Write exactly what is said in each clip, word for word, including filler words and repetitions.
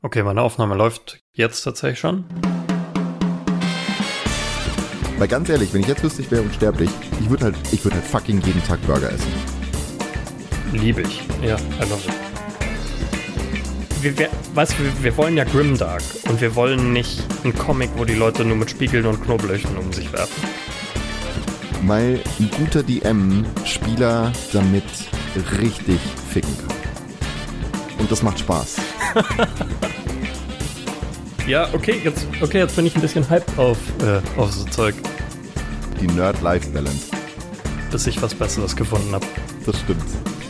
Okay, meine Aufnahme läuft jetzt tatsächlich schon. Weil ganz ehrlich, wenn ich jetzt wüsste, ich wäre unsterblich, ich würde halt, ich würde halt fucking jeden Tag Burger essen. Liebe ich. Ja, I love it. Wir, wir, weißt du, wir, wir wollen ja Grimdark und wir wollen nicht einen Comic, wo die Leute nur mit Spiegeln und Knoblauchen um sich werfen. Weil ein guter D M Spieler damit richtig ficken kann. Und das macht Spaß. Ja, okay, jetzt, okay, jetzt bin ich ein bisschen hyped auf, äh, auf so Zeug, Die Nerd-Life-Balance. bis ich was Besseres gefunden habe. Das stimmt.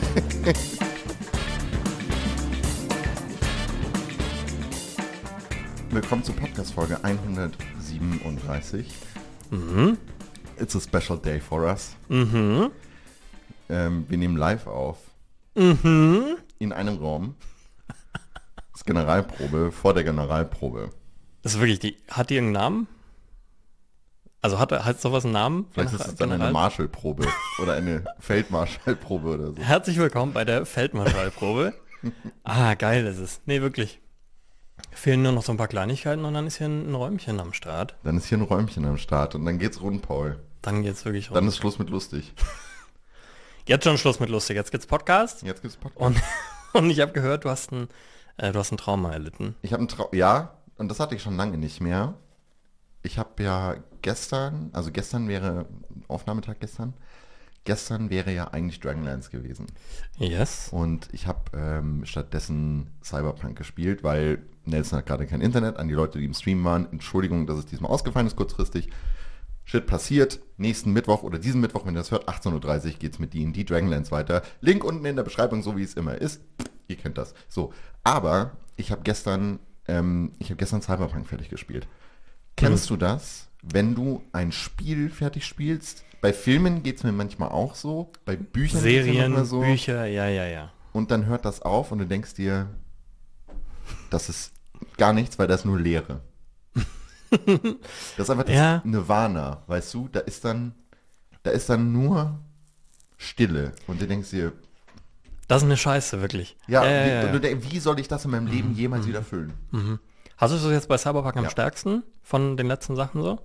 Willkommen zur Podcast-Folge hundertsiebenunddreißig. Mhm. It's a special day for us. Mhm. Ähm, wir nehmen live auf. Mhm. In einem Raum. Das ist Generalprobe vor der Generalprobe. Das ist wirklich, die, hat die irgendeinen Namen? Also hat, hat sowas einen Namen? Vielleicht ist es dann eine Marshallprobe oder eine Feldmarschallprobe oder so. Herzlich willkommen bei der Feldmarschallprobe. Ah, geil ist es. Nee, wirklich. Fehlen nur noch so ein paar Kleinigkeiten und dann ist hier ein, ein Räumchen am Start. Dann ist hier ein Räumchen am Start und dann geht's rund, Paul. Dann geht's wirklich rund. Dann ist Schluss mit lustig. Jetzt schon Schluss mit lustig. Jetzt gibt's Podcast. Jetzt gibt's Podcast. Und, und ich habe gehört, du hast ein, äh, du hast ein Trauma erlitten. Ich habe ein Traum, ja, und das hatte ich schon lange nicht mehr. Ich habe ja gestern, also gestern wäre, Aufnahmetag gestern, gestern wäre ja eigentlich Dragonlance gewesen. Yes. Und ich habe ähm, stattdessen Cyberpunk gespielt, weil Nelson hat gerade kein Internet. An die Leute, die im Stream waren, Entschuldigung, dass es diesmal ausgefallen ist, kurzfristig. Shit passiert. Nächsten Mittwoch oder diesen Mittwoch, wenn ihr das hört, achtzehn Uhr dreißig geht's mit D und D Dragonlance weiter. Link unten in der Beschreibung, so wie es immer ist. Ihr kennt das. So, aber ich habe gestern, ähm, ich habe gestern Cyberpunk fertig gespielt. Kennst du das, wenn du ein Spiel fertig spielst? Bei Filmen geht es mir manchmal auch so, bei Büchern geht's mir Serien, manchmal so. Bücher, ja, ja, ja. Und dann hört das auf und du denkst dir, das ist gar nichts, weil das ist nur Leere. Das ist einfach das Ja. Nirvana, weißt du? Da ist dann, da ist dann nur Stille und du denkst dir, Das ist eine Scheiße, wirklich. ja, ja, ja, wie, ja, und ja. du denkst, wie soll ich das in meinem Leben jemals wieder füllen? Hast du es jetzt bei Cyberpunk am Ja. stärksten von den letzten Sachen so?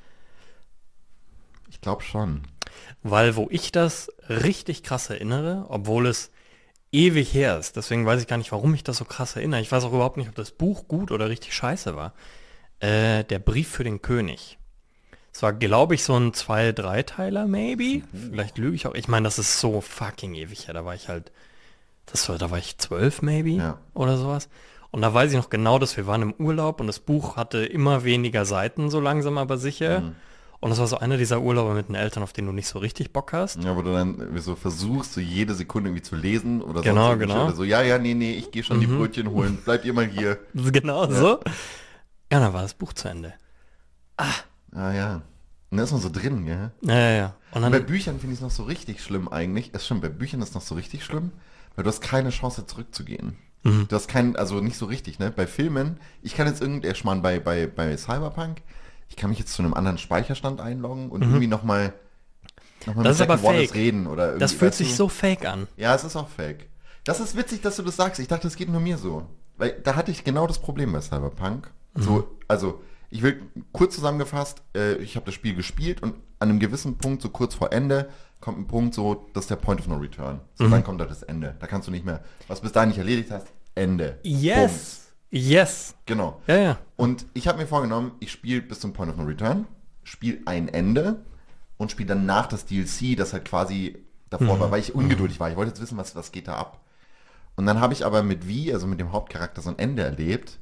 Ich glaube schon. Weil wo ich das richtig krass erinnere, obwohl es ewig her ist, deswegen weiß ich gar nicht, warum ich das so krass erinnere. Ich weiß auch überhaupt nicht, ob das Buch gut oder richtig scheiße war. Äh, der Brief für den König. Es war, glaube ich, so ein Zwei-Dreiteiler, maybe. Vielleicht lüge ich auch. Ich meine, das ist so fucking ewig her. Da war ich halt, das war, da war ich zwölf, maybe, Ja. oder sowas. Und da weiß ich noch genau, dass wir waren im Urlaub und das Buch hatte immer weniger Seiten, so langsam aber sicher. Mhm. Und das war so einer dieser Urlaube mit den Eltern, auf den du nicht so richtig Bock hast. Ja, wo du dann so versuchst, so jede Sekunde irgendwie zu lesen oder Genau, sonst genau. Oder so, ja, ja, nee, nee, ich gehe schon die Brötchen holen, bleibt ihr mal hier. Genau so. Ja, dann war das Buch zu Ende. Ah ja. Und da ist man so drin, gell? Ja, ja, ja. Und Und bei dann, Büchern finde ich es noch so richtig schlimm eigentlich. Es schon bei Büchern ist es noch so richtig schlimm, weil du hast keine Chance zurückzugehen. Mhm. Du hast keinen, also nicht so richtig, ne? Bei Filmen, ich kann jetzt irgendwie, ich meine, bei, bei, bei Cyberpunk, ich kann mich jetzt zu einem anderen Speicherstand einloggen und irgendwie nochmal noch mal Mhm. Das mit ist aber Jack Wallace fake. reden. Oder irgendwie, das fühlt weißt sich du? so fake an. Ja, es ist auch fake. Das ist witzig, dass du das sagst. Ich dachte, das geht nur mir so. Weil da hatte ich genau das Problem bei Cyberpunk. So, also, ich will kurz zusammengefasst, äh, ich habe das Spiel gespielt und an einem gewissen Punkt, so kurz vor Ende, kommt ein Punkt so, das ist der Point of No Return. So, dann kommt da das Ende. Da kannst du nicht mehr, was bis dahin nicht erledigt hast, Ende. Yes. Yes. Bumm. Genau. Ja, ja. Und ich habe mir vorgenommen, ich spiele bis zum Point of No Return, spiele ein Ende und spiele danach das D L C, das halt quasi davor war, weil ich ungeduldig war. Ich wollte jetzt wissen, was, was geht da ab. Und dann habe ich aber mit Vi, also mit dem Hauptcharakter, so ein Ende erlebt.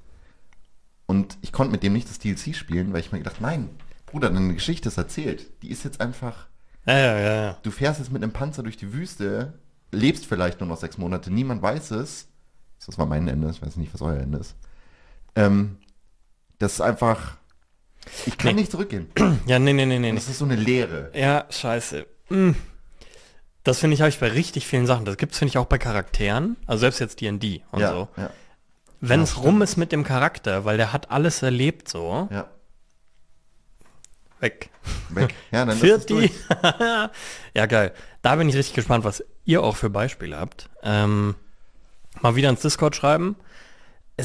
Und ich konnte mit dem nicht das D L C spielen, weil ich mir gedacht, nein, Bruder, deine Geschichte ist erzählt. Die ist jetzt einfach, Ja, ja, ja, ja. du fährst jetzt mit einem Panzer durch die Wüste, lebst vielleicht nur noch sechs Monate, niemand weiß es. Das war mein Ende, ich weiß nicht, was euer Ende ist. Ähm, das ist einfach, ich kann Nee. nicht zurückgehen. Ja, nee, nee, nee, nee. nee. Das ist so eine Leere. Ja, scheiße. Mm. Das finde ich, habe ich bei richtig vielen Sachen. Das gibt es, finde ich, auch bei Charakteren. Also selbst jetzt D und D und Ja, so. ja, Wenn Ja, es stimmt. rum ist mit dem Charakter, weil der hat alles erlebt so, ja. weg. Weg. Ja, dann ist es Viert die. durch. Ja, geil. Da bin ich richtig gespannt, was ihr auch für Beispiele habt. Ähm, mal wieder ins Discord schreiben. Es,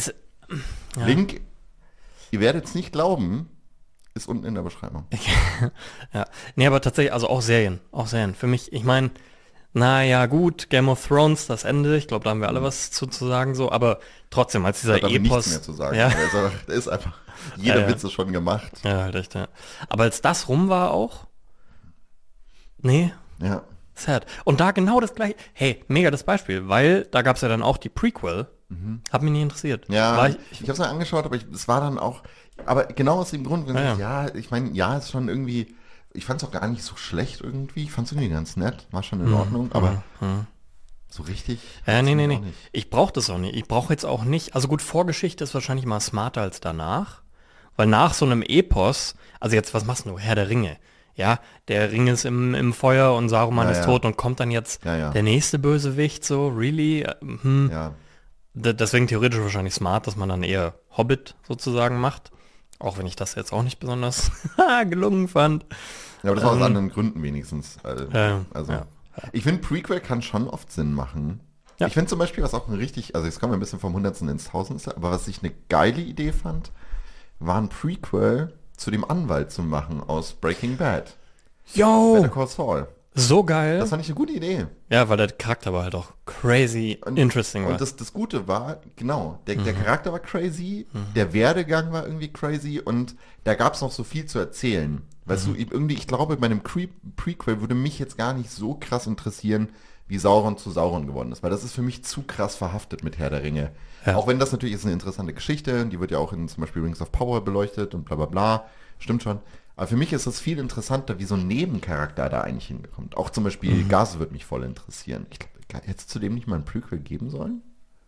Ja. Link, ihr werdet es nicht glauben, ist unten in der Beschreibung. Ja, nee, aber tatsächlich, also auch Serien, auch Serien. Für mich, ich meine, naja, gut, Game of Thrones, das Ende, ich glaube, da haben wir alle was zu, zu sagen, so, aber trotzdem, als dieser Da haben wir Epos... nichts mehr zu sagen. Ja, Da ist einfach, da ist einfach jeder Ja, ja. Witz ist schon gemacht. ja, halt echt, ja. Aber als das rum war auch, nee, Ja. sad. Und da genau das gleiche, hey, mega das Beispiel, weil da gab es ja dann auch die Prequel, hat mich nie interessiert. Ja, War ich, ich, ich habe es mir angeschaut, aber ich, es war dann auch, aber genau aus dem Grund, wenn Ja, ich, ja, ich meine, ja, ist schon irgendwie, ich fand es auch gar nicht so schlecht irgendwie, ich fand es irgendwie ganz nett, war schon in Ordnung, aber so richtig. Ja, hat's nee, nee, mich nee. auch nicht. Ich brauche das auch nicht. Ich brauche jetzt auch nicht, also gut, Vorgeschichte ist wahrscheinlich mal smarter als danach, weil nach so einem Epos, also jetzt, was machst du, Herr der Ringe? Ja, der Ring ist im, im Feuer und Saruman Ja, ist ja. tot und kommt dann jetzt Ja, ja. der nächste Bösewicht, so, really? Äh, Hm. Ja, D- Deswegen theoretisch wahrscheinlich smart, dass man dann eher Hobbit sozusagen macht. Auch wenn ich das jetzt auch nicht besonders gelungen fand. ja, aber das war aus Ähm, anderen Gründen wenigstens. Also, Ja, also ja. ich finde, Prequel kann schon oft Sinn machen. Ja. Ich finde zum Beispiel, was auch ein richtig, also jetzt kommen wir ein bisschen vom Hundertsten ins Tausendste, aber was ich eine geile Idee fand, war ein Prequel zu dem Anwalt zu machen aus Breaking Bad. Yo, Better Call Saul. so geil. Das fand ich eine gute Idee. Ja, weil der Charakter war halt auch crazy Und, interesting. war. Und das, das Gute war, genau, der, der Charakter war crazy, der Werdegang war irgendwie crazy und da gab es noch so viel zu erzählen. Weißt du, irgendwie, ich glaube, bei einem Cre Prequel würde mich jetzt gar nicht so krass interessieren, wie Sauron zu Sauron geworden ist, weil das ist für mich zu krass verhaftet mit Herr der Ringe. Ja. Auch wenn das natürlich ist eine interessante Geschichte, die wird ja auch in zum Beispiel Rings of Power beleuchtet und bla bla bla, stimmt schon. Aber für mich ist es viel interessanter, wie so ein Nebencharakter da eigentlich hinkommt. Auch zum Beispiel Mhm. Gas würde mich voll interessieren. Ich glaube, hätte es zudem nicht mal ein Prequel geben sollen?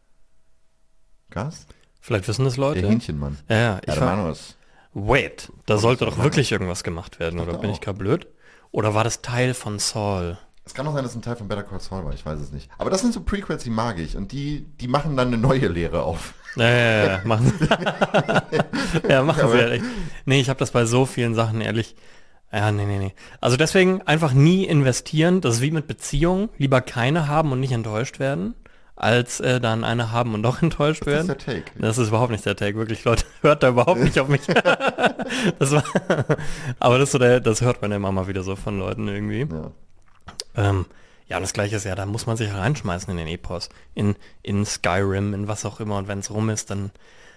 Gas? Vielleicht wissen das Leute. Der Hähnchenmann. Ja, ja, Ja, ich der war, Manus. wait, da sollte doch wirklich irgendwas gemacht werden, oder dachte bin ich auch. gerade blöd? Oder war das Teil von Saul? Es kann auch sein, dass es ein Teil von Better Call Saul war, ich weiß es nicht. Aber das sind so Prequels, die mag ich. Und die, die machen dann eine neue Lehre auf. Ja, ja, ja, ja, machen ja, machen sie Aber- halt echt. Nee, ich habe das bei so vielen Sachen ehrlich. Ja, nee, nee, nee. Also deswegen einfach nie investieren. Das ist wie mit Beziehungen. Lieber keine haben und nicht enttäuscht werden, als äh, dann eine haben und doch enttäuscht Das ist werden. der Take. Das ist überhaupt nicht der Take, wirklich, Leute. Hört da überhaupt nicht auf mich. das war, aber das, ist so der, das hört man ja immer mal wieder so von Leuten irgendwie. Ja. Ähm, ja, und das Gleiche ist ja, da muss man sich reinschmeißen in den Epos. In, in Skyrim, in was auch immer. Und wenn es rum ist, dann,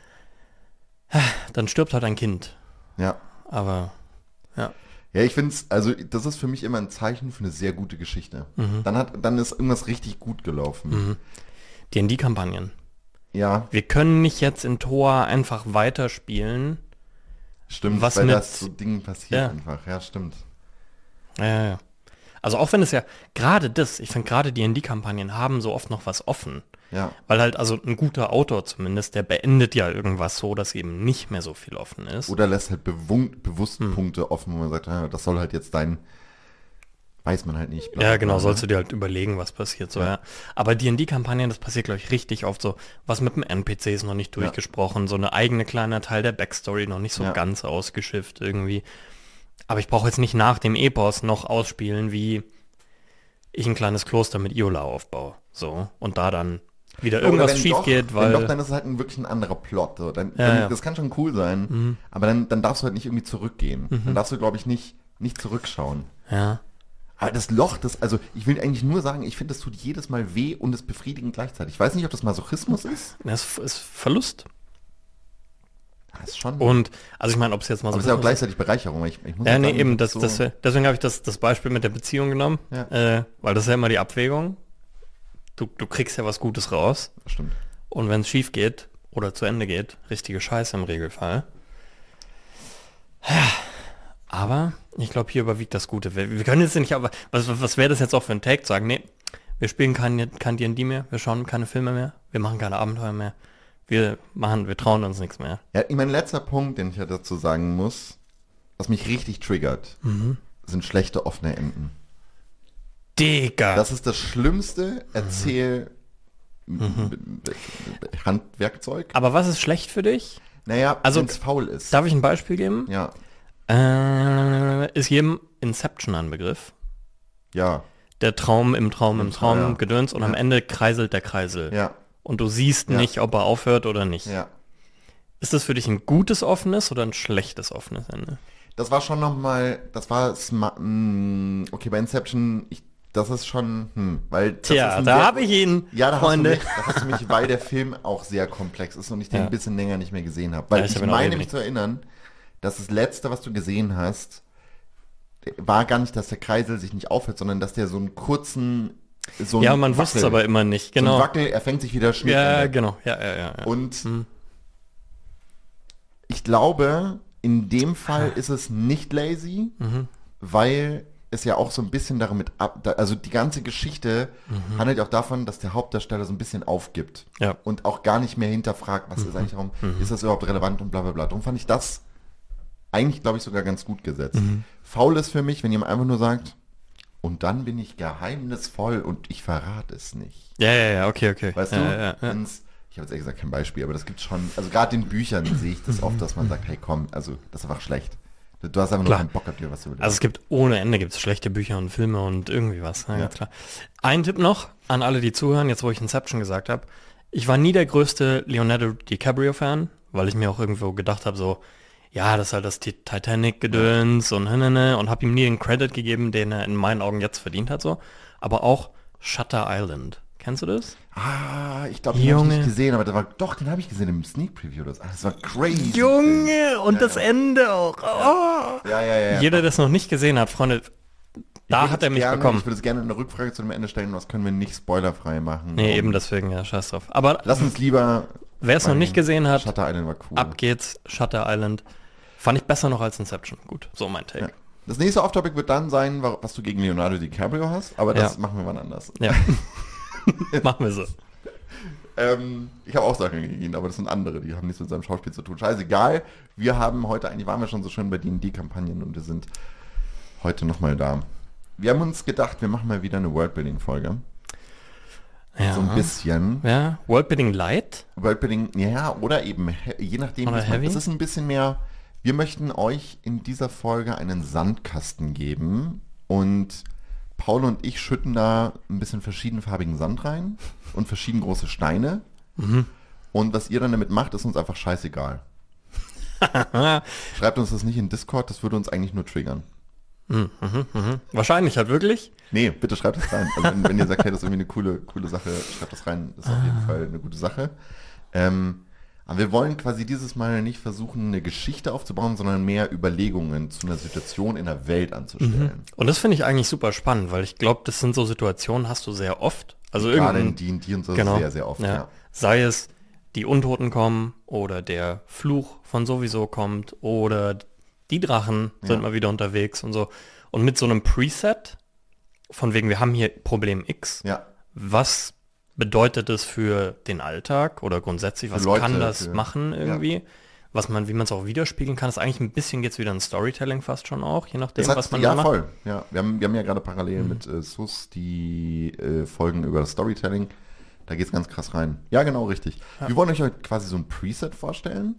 dann stirbt halt ein Kind. Ja. Aber, ja. Ja, ich finde es, also das ist für mich immer ein Zeichen für eine sehr gute Geschichte. Dann hat, dann ist irgendwas richtig gut gelaufen. D und D-Kampagnen. Ja, Wir können nicht jetzt in Tor einfach weiterspielen. stimmt, Was weil mit- das so Dingen passiert Ja. einfach. Ja, stimmt. Ja, ja, ja. Also auch wenn es ja, gerade das, ich finde gerade D und D-Kampagnen haben so oft noch was offen. Ja. Weil halt, also ein guter Autor zumindest, der beendet ja irgendwas so, dass eben nicht mehr so viel offen ist. Oder lässt halt bewun- bewusst Hm. Punkte offen, wo man sagt, ja, das soll halt jetzt dein, weiß man halt nicht. bla, Ja, bla, genau, bla, sollst du ne? dir halt überlegen, was passiert so, ja. Ja. Aber D und D-Kampagnen, das passiert, glaube ich, richtig oft so, was mit dem N P C ist noch nicht durchgesprochen, so eine eigene kleiner Teil der Backstory noch nicht so Ja. ganz ausgeschifft irgendwie. Aber ich brauche jetzt nicht nach dem Epos noch ausspielen, wie ich ein kleines Kloster mit Iola aufbaue. So. Und da dann wieder Oder irgendwas wenn schief doch, geht, Wenn doch, weil. dann ist es halt ein, wirklich ein anderer Plot. So. Dann, Ja, dann, ja. Das kann schon cool sein, aber dann, dann darfst du halt nicht irgendwie zurückgehen. Mhm. Dann darfst du, glaube ich, nicht, nicht zurückschauen. Ja. Aber das Loch, das, also ich will eigentlich nur sagen, ich finde, das tut jedes Mal weh und es befriedigend gleichzeitig. Ich weiß nicht, ob das Masochismus ist. Das ist Verlust. Das ist schon. Und, also ich meine, ob es jetzt mal aber so es ist ja auch ist- gleichzeitig Bereicherung. Ich, ich muss Ja, jetzt nee, sagen, eben, das, so, das, deswegen habe ich das, das Beispiel mit der Beziehung genommen, Ja. äh, weil das ist ja immer die Abwägung. Du, du kriegst ja was Gutes raus Stimmt. und wenn es schief geht oder zu Ende geht, richtige Scheiße im Regelfall. Ja, aber ich glaube, hier überwiegt das Gute. Wir, wir können jetzt nicht, aber was, was wäre das jetzt auch für ein Take, zu sagen, nee, wir spielen kein, kein D und D mehr, wir schauen keine Filme mehr, wir machen keine Abenteuer mehr, wir machen, wir trauen uns nichts mehr. Ja, mein letzter Punkt, den ich ja dazu sagen muss, was mich richtig triggert, Mhm. sind schlechte offene Enden. Digga! Das ist das schlimmste Erzähl Handwerkzeug. Aber was ist schlecht für dich? Naja, Also, wenn es faul ist. Darf ich ein Beispiel geben? Ja, Äh, ist jedem Inception ein Begriff? ja, Der Traum im Traum im Im Traum, Traum, ja. Gedöns und Ja. am Ende kreiselt der Kreisel. ja, Und du siehst Ja. nicht, ob er aufhört oder nicht. ja. Ist das für dich ein gutes offenes oder ein schlechtes offenes Ende? Das war schon nochmal, das war, sma- mh, okay, bei Inception, ich, das ist schon, hm, weil das ist Tja, ein da sehr- habe ich ihn, Ja, da Freunde. hast, du mich, da hast du mich, weil der Film auch sehr komplex ist und ich den Ja. ein bisschen länger nicht mehr gesehen habe. Weil Ja, ich ich hab ihn auch meine ewig mich zu erinnern, dass das Letzte, was du gesehen hast, war gar nicht, dass der Kreisel sich nicht aufhört, sondern dass der so einen kurzen, so Ja, einen man wusste es Wackel- aber immer nicht, so einen genau. Wackel, er fängt sich wieder Schnitt. Ja, genau, ja, ja, ja. ja. Und Hm. ich glaube, in dem Fall ist es nicht lazy, Mhm. weil es ja auch so ein bisschen damit ab, da, also die ganze Geschichte Mhm. handelt ja auch davon, dass der Hauptdarsteller so ein bisschen aufgibt Ja. und auch gar nicht mehr hinterfragt, was ist eigentlich darum, ist das überhaupt relevant und bla bla bla. Darum fand ich das eigentlich, glaube ich, sogar ganz gut gesetzt. Faul ist für mich, wenn jemand einfach nur sagt, und dann bin ich geheimnisvoll und ich verrate es nicht. Ja, ja, ja, okay, okay. Weißt ja, du? Ja, ja, ja. Wenn's- ich habe jetzt ehrlich gesagt kein Beispiel, aber das gibt schon, also gerade in Büchern sehe ich das oft, dass man sagt, hey komm, also das ist einfach schlecht. Du hast einfach nur Klar. keinen Bock gehabt, dir was zu überlegen. Also es gibt ohne Ende gibt's schlechte Bücher und Filme und irgendwie was, ja, Ja. ganz klar. Ein Tipp noch an alle, die zuhören, jetzt wo ich Inception gesagt habe. Ich war nie der größte Leonardo DiCaprio-Fan, weil ich mir auch irgendwo gedacht habe, so, ja, das ist halt das Ti- Titanic-Gedöns und ne, ne, ne, und habe ihm nie den Credit gegeben, den er in meinen Augen jetzt verdient hat, so. Aber auch Shutter Island. Kennst du das? Ah, ich glaube, den habe ich Junge. nicht gesehen, aber der war, doch, den habe ich gesehen im Sneak Preview. Das, ah, das war crazy. Junge, und Ja, das ja. Ende auch. Oh. Ja, ja, ja. ja. Jeder, der das noch nicht gesehen hat, Freunde, Ich da würde hat er jetzt mich gerne, bekommen. Ich würde es gerne eine Rückfrage zu dem Ende stellen, was können wir nicht spoilerfrei machen. Nee, Und eben deswegen, ja, scheiß drauf. Aber Lass uns lieber, wer es noch nicht gesehen hat, Shutter Island war cool. ab geht's, Shutter Island. Fand ich besser noch als Inception. Gut, so mein Ja. Take. Das nächste Off-Topic wird dann sein, wa- was du gegen Leonardo DiCaprio hast, aber das Ja. machen wir wann anders. Ja. Machen wir so. Ähm, ich habe auch Sachen gegen ihn, aber das sind andere, die haben nichts mit seinem Schauspiel zu tun. Scheißegal, wir haben heute, eigentlich waren wir schon so schön bei D und D-Kampagnen und wir sind heute nochmal da. Wir haben uns gedacht, wir machen mal wieder eine Worldbuilding-Folge. Ja. So ein bisschen. Ja, Worldbuilding Light? Worldbuilding, ja, oder eben, he- je nachdem, Oder wie es man- heavy? es ist ein bisschen mehr, wir möchten euch in dieser Folge einen Sandkasten geben und Paul und ich schütten da ein bisschen verschiedenfarbigen Sand rein und verschieden große Steine. Mhm. Und was ihr dann damit macht, ist uns einfach scheißegal. Schreibt uns das nicht in Discord, das würde uns eigentlich nur triggern. Wahrscheinlich halt wirklich. Nee, bitte schreibt das rein. Also wenn, wenn ihr sagt, hey, das ist irgendwie eine coole, coole Sache, schreibt das rein. Das ist auf jeden Fall eine gute Sache. Ähm, aber wir wollen quasi dieses Mal nicht versuchen, eine Geschichte aufzubauen, sondern mehr Überlegungen zu einer Situation in der Welt anzustellen. Und das finde ich eigentlich super spannend, weil ich glaube, das sind so Situationen, hast du sehr oft. Also Gerade in irgendein, D und D und so genau, sehr, sehr oft. ja. Ja. Sei es, die Untoten kommen oder der Fluch von sowieso kommt oder die Drachen sind Ja. mal wieder unterwegs und so. Und mit so einem Preset, von wegen, wir haben hier Problem X, Ja. was bedeutet es für den Alltag oder grundsätzlich, was Leute, kann das für- machen irgendwie? Was man, wie man es auch widerspiegeln kann, ist eigentlich ein bisschen jetzt wieder ein Storytelling fast schon auch, je nachdem, Das hat, was man ja, da macht. voll. Ja, wir haben, wir haben ja gerade parallel mit äh, S U S die äh, Folgen über das Storytelling. Da geht es ganz krass rein. Ja, genau, richtig. Wir wollen euch heute quasi so ein Preset vorstellen.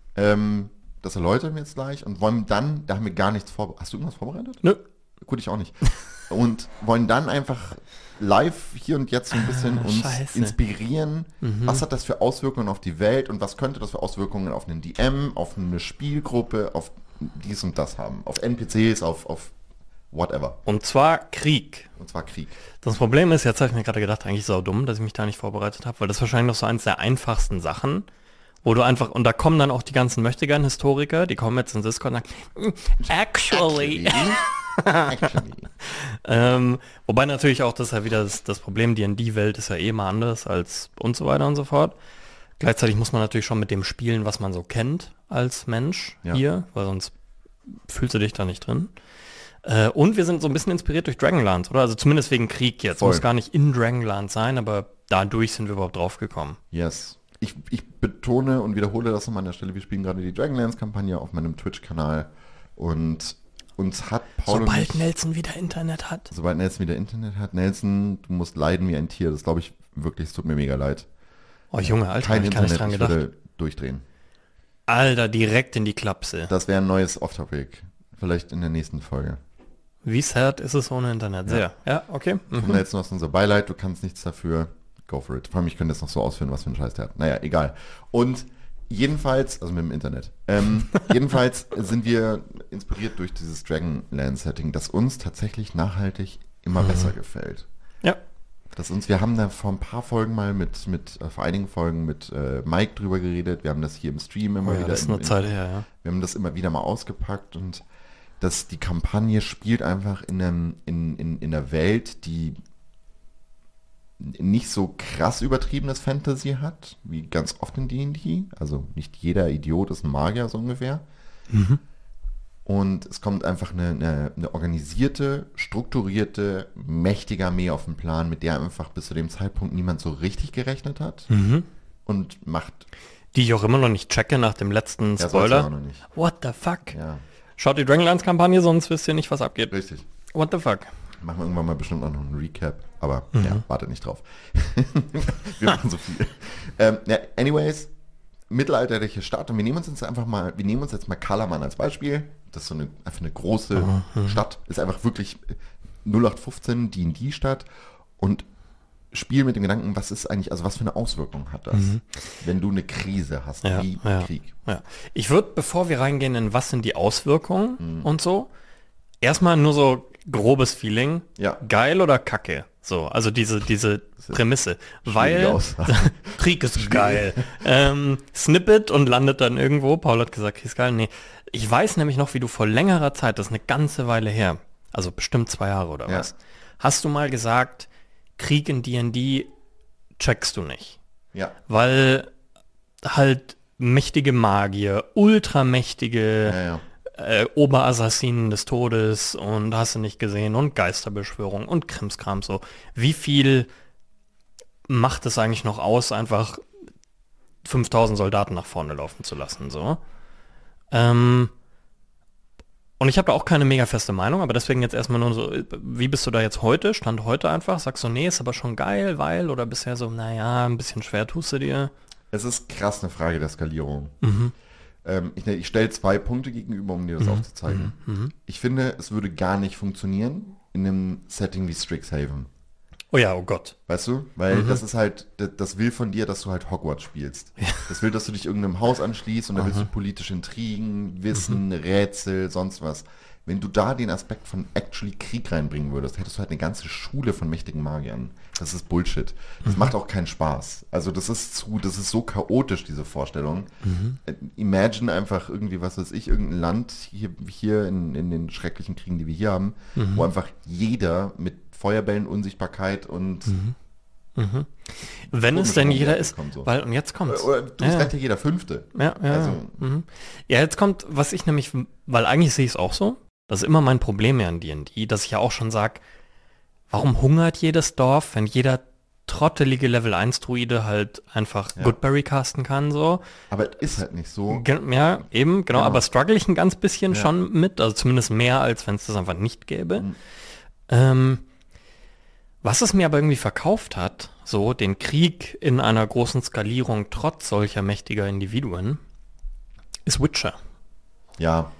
Ähm, das erläutern wir jetzt gleich und wollen dann, da haben wir gar nichts vorbereitet. Hast du irgendwas vorbereitet? Nö. Gut, ich auch nicht. Und wollen dann einfach live hier und jetzt so ein bisschen Ah, uns scheiße. inspirieren. Was hat das für Auswirkungen auf die Welt und was könnte das für Auswirkungen auf einen D M, auf eine Spielgruppe, auf dies und das haben? Auf N P Cs, auf, auf whatever. Und zwar Krieg. Und zwar Krieg. Das Problem ist, jetzt habe ich mir gerade gedacht, eigentlich sau dumm, dass ich mich da nicht vorbereitet habe, weil das ist wahrscheinlich noch so eins der einfachsten Sachen, wo du einfach, und da kommen dann auch die ganzen Möchtegern-Historiker, die kommen jetzt in Discord und sagen, "Mm, actually. Actually. ähm, wobei natürlich auch, das ist ja wieder das, das Problem, die D und D-Welt ist ja eh mal anders als und so weiter und so fort. Gleichzeitig muss man natürlich schon mit dem spielen, was man so kennt als Mensch Ja. hier, weil sonst fühlst du dich da nicht drin. Äh, und wir sind so ein bisschen inspiriert durch Dragonlance, oder? Also zumindest wegen Krieg jetzt. Voll. Muss gar nicht in Dragonlance sein, aber dadurch sind wir überhaupt drauf gekommen. Yes. Ich, ich betone und wiederhole das nochmal an der Stelle. Wir spielen gerade die Dragonlance-Kampagne auf meinem Twitch-Kanal und uns hat Paul und Sobald ich, Nelson wieder Internet hat. sobald Nelson wieder Internet hat, Nelson, du musst leiden wie ein Tier. Das glaube ich wirklich, es tut mir mega leid. Oh Junge, Alter, Kein hab ich gar nicht Internet, dran ich gedacht. würde durchdrehen. Alter, direkt in die Klapse. Das wäre ein neues Off-Topic. Vielleicht in der nächsten Folge. Wie sad ist es ohne Internet? Sehr. Ja, okay. Und Mhm. Nelson, hast unser Beileid, du kannst nichts dafür. Go for it. Vor allem, ich könnte jetzt noch so ausführen, was für ein Scheiß der hat. Naja, egal. Und Jedenfalls, also mit dem Internet, ähm, jedenfalls sind wir inspiriert durch dieses Dragonlance-Setting, das uns tatsächlich nachhaltig immer mhm. besser gefällt. Ja. Dass uns, wir haben da vor ein paar Folgen mal mit, mit äh, vor einigen Folgen mit äh, Mike drüber geredet, wir haben das hier im Stream immer oh ja, wieder. Das ist eine in, Zeit her, ja. Wir haben das immer wieder mal ausgepackt und dass die Kampagne spielt einfach in, einem, in, in, in einer Welt, die nicht so krass übertriebenes Fantasy hat, wie ganz oft in D und D. Also nicht jeder Idiot ist ein Magier, so ungefähr. Mhm. Und es kommt einfach eine, eine, eine organisierte, strukturierte, mächtige Armee auf den Plan, mit der einfach bis zu dem Zeitpunkt niemand so richtig gerechnet hat. Mhm. Und macht... Die ich auch immer noch nicht checke nach dem letzten Ja, Spoiler. auch noch nicht. What the fuck? Ja, Schaut die Dragonlance-Kampagne, sonst wisst ihr nicht, was abgeht. richtig. What the fuck? Machen wir irgendwann mal bestimmt auch noch einen Recap, aber Mhm. ja, warte nicht drauf. Wir machen so viel. Ähm, ja, anyways, mittelalterliche Stadt und wir nehmen uns jetzt einfach mal, wir nehmen uns jetzt mal Kalaman als Beispiel. Das ist so eine, einfach eine große Mhm. Stadt, ist einfach wirklich null acht fünfzehn D und D-Stadt und spiel mit dem Gedanken, was ist eigentlich, also was für eine Auswirkung hat das, Mhm. wenn du eine Krise hast, Ja, wie ja. Krieg. Ja. Ich würde, bevor wir reingehen in was sind die Auswirkungen Mhm. und so, erstmal nur so grobes Feeling. Ja. Geil oder Kacke? So, also diese, diese Prämisse. Weil Aussage. Krieg ist geil. ähm, Snippet und landet dann irgendwo. Paul hat gesagt, Krieg ist geil. Nee. Ich weiß nämlich noch, wie du vor längerer Zeit, das ist eine ganze Weile her, also bestimmt zwei Jahre oder Ja. was, hast du mal gesagt, Krieg in D und D checkst du nicht. Ja, Weil halt mächtige Magier, ultramächtige ja, ja. äh, Oberassassinen des Todes und hast du nicht gesehen und Geisterbeschwörung und Krimskram so. Wie viel macht es eigentlich noch aus, einfach fünftausend Soldaten nach vorne laufen zu lassen, so? Ähm, und ich habe da auch keine mega feste Meinung, aber deswegen jetzt erstmal nur so, wie bist du da jetzt heute? Stand heute einfach? Sagst du, nee, ist aber schon geil, weil? Oder bisher so, naja, ein bisschen schwer tust du dir? Es ist krass eine Frage der Skalierung. Mhm. Ähm, ich ich stelle zwei Punkte gegenüber, um dir das aufzuzeigen. Mhm. Ich finde, es würde gar nicht funktionieren in einem Setting wie Strixhaven. Oh ja, oh Gott. Weißt du? Weil Mhm. das ist halt, das, das will von dir, dass du halt Hogwarts spielst. Das will, dass du dich irgendeinem Haus anschließt und da willst du politische Intrigen, Wissen, Rätsel, sonst was. Wenn du da den Aspekt von actually Krieg reinbringen würdest, hättest du halt eine ganze Schule von mächtigen Magiern. Das ist Bullshit. Das macht auch keinen Spaß. Also das ist zu, das ist so chaotisch, diese Vorstellung. Äh, Imagine einfach irgendwie, was weiß ich, irgendein Land hier, hier in, in den schrecklichen Kriegen, die wir hier haben, wo einfach jeder mit Feuerbällen, Unsichtbarkeit und Wenn es denn jeder ist, kommt so. weil, und jetzt kommt's. Oder du bist Ja. halt ja jeder Fünfte. Ja, ja, Also, mhm. Ja, jetzt kommt, was ich nämlich, weil eigentlich sehe ich es auch so, das ist immer mein Problem ja an D und D, dass ich ja auch schon sage, warum hungert jedes Dorf, wenn jeder trottelige Level eins Druide halt einfach Ja. Goodberry casten kann, so. aber ist halt nicht so. Ge- Ja, eben, genau, Genau. aber struggle ich ein ganz bisschen Ja. schon mit, also zumindest mehr, als wenn es das einfach nicht gäbe. Mhm. Ähm, was es mir aber irgendwie verkauft hat, so den Krieg in einer großen Skalierung trotz solcher mächtiger Individuen, ist Witcher. Ja,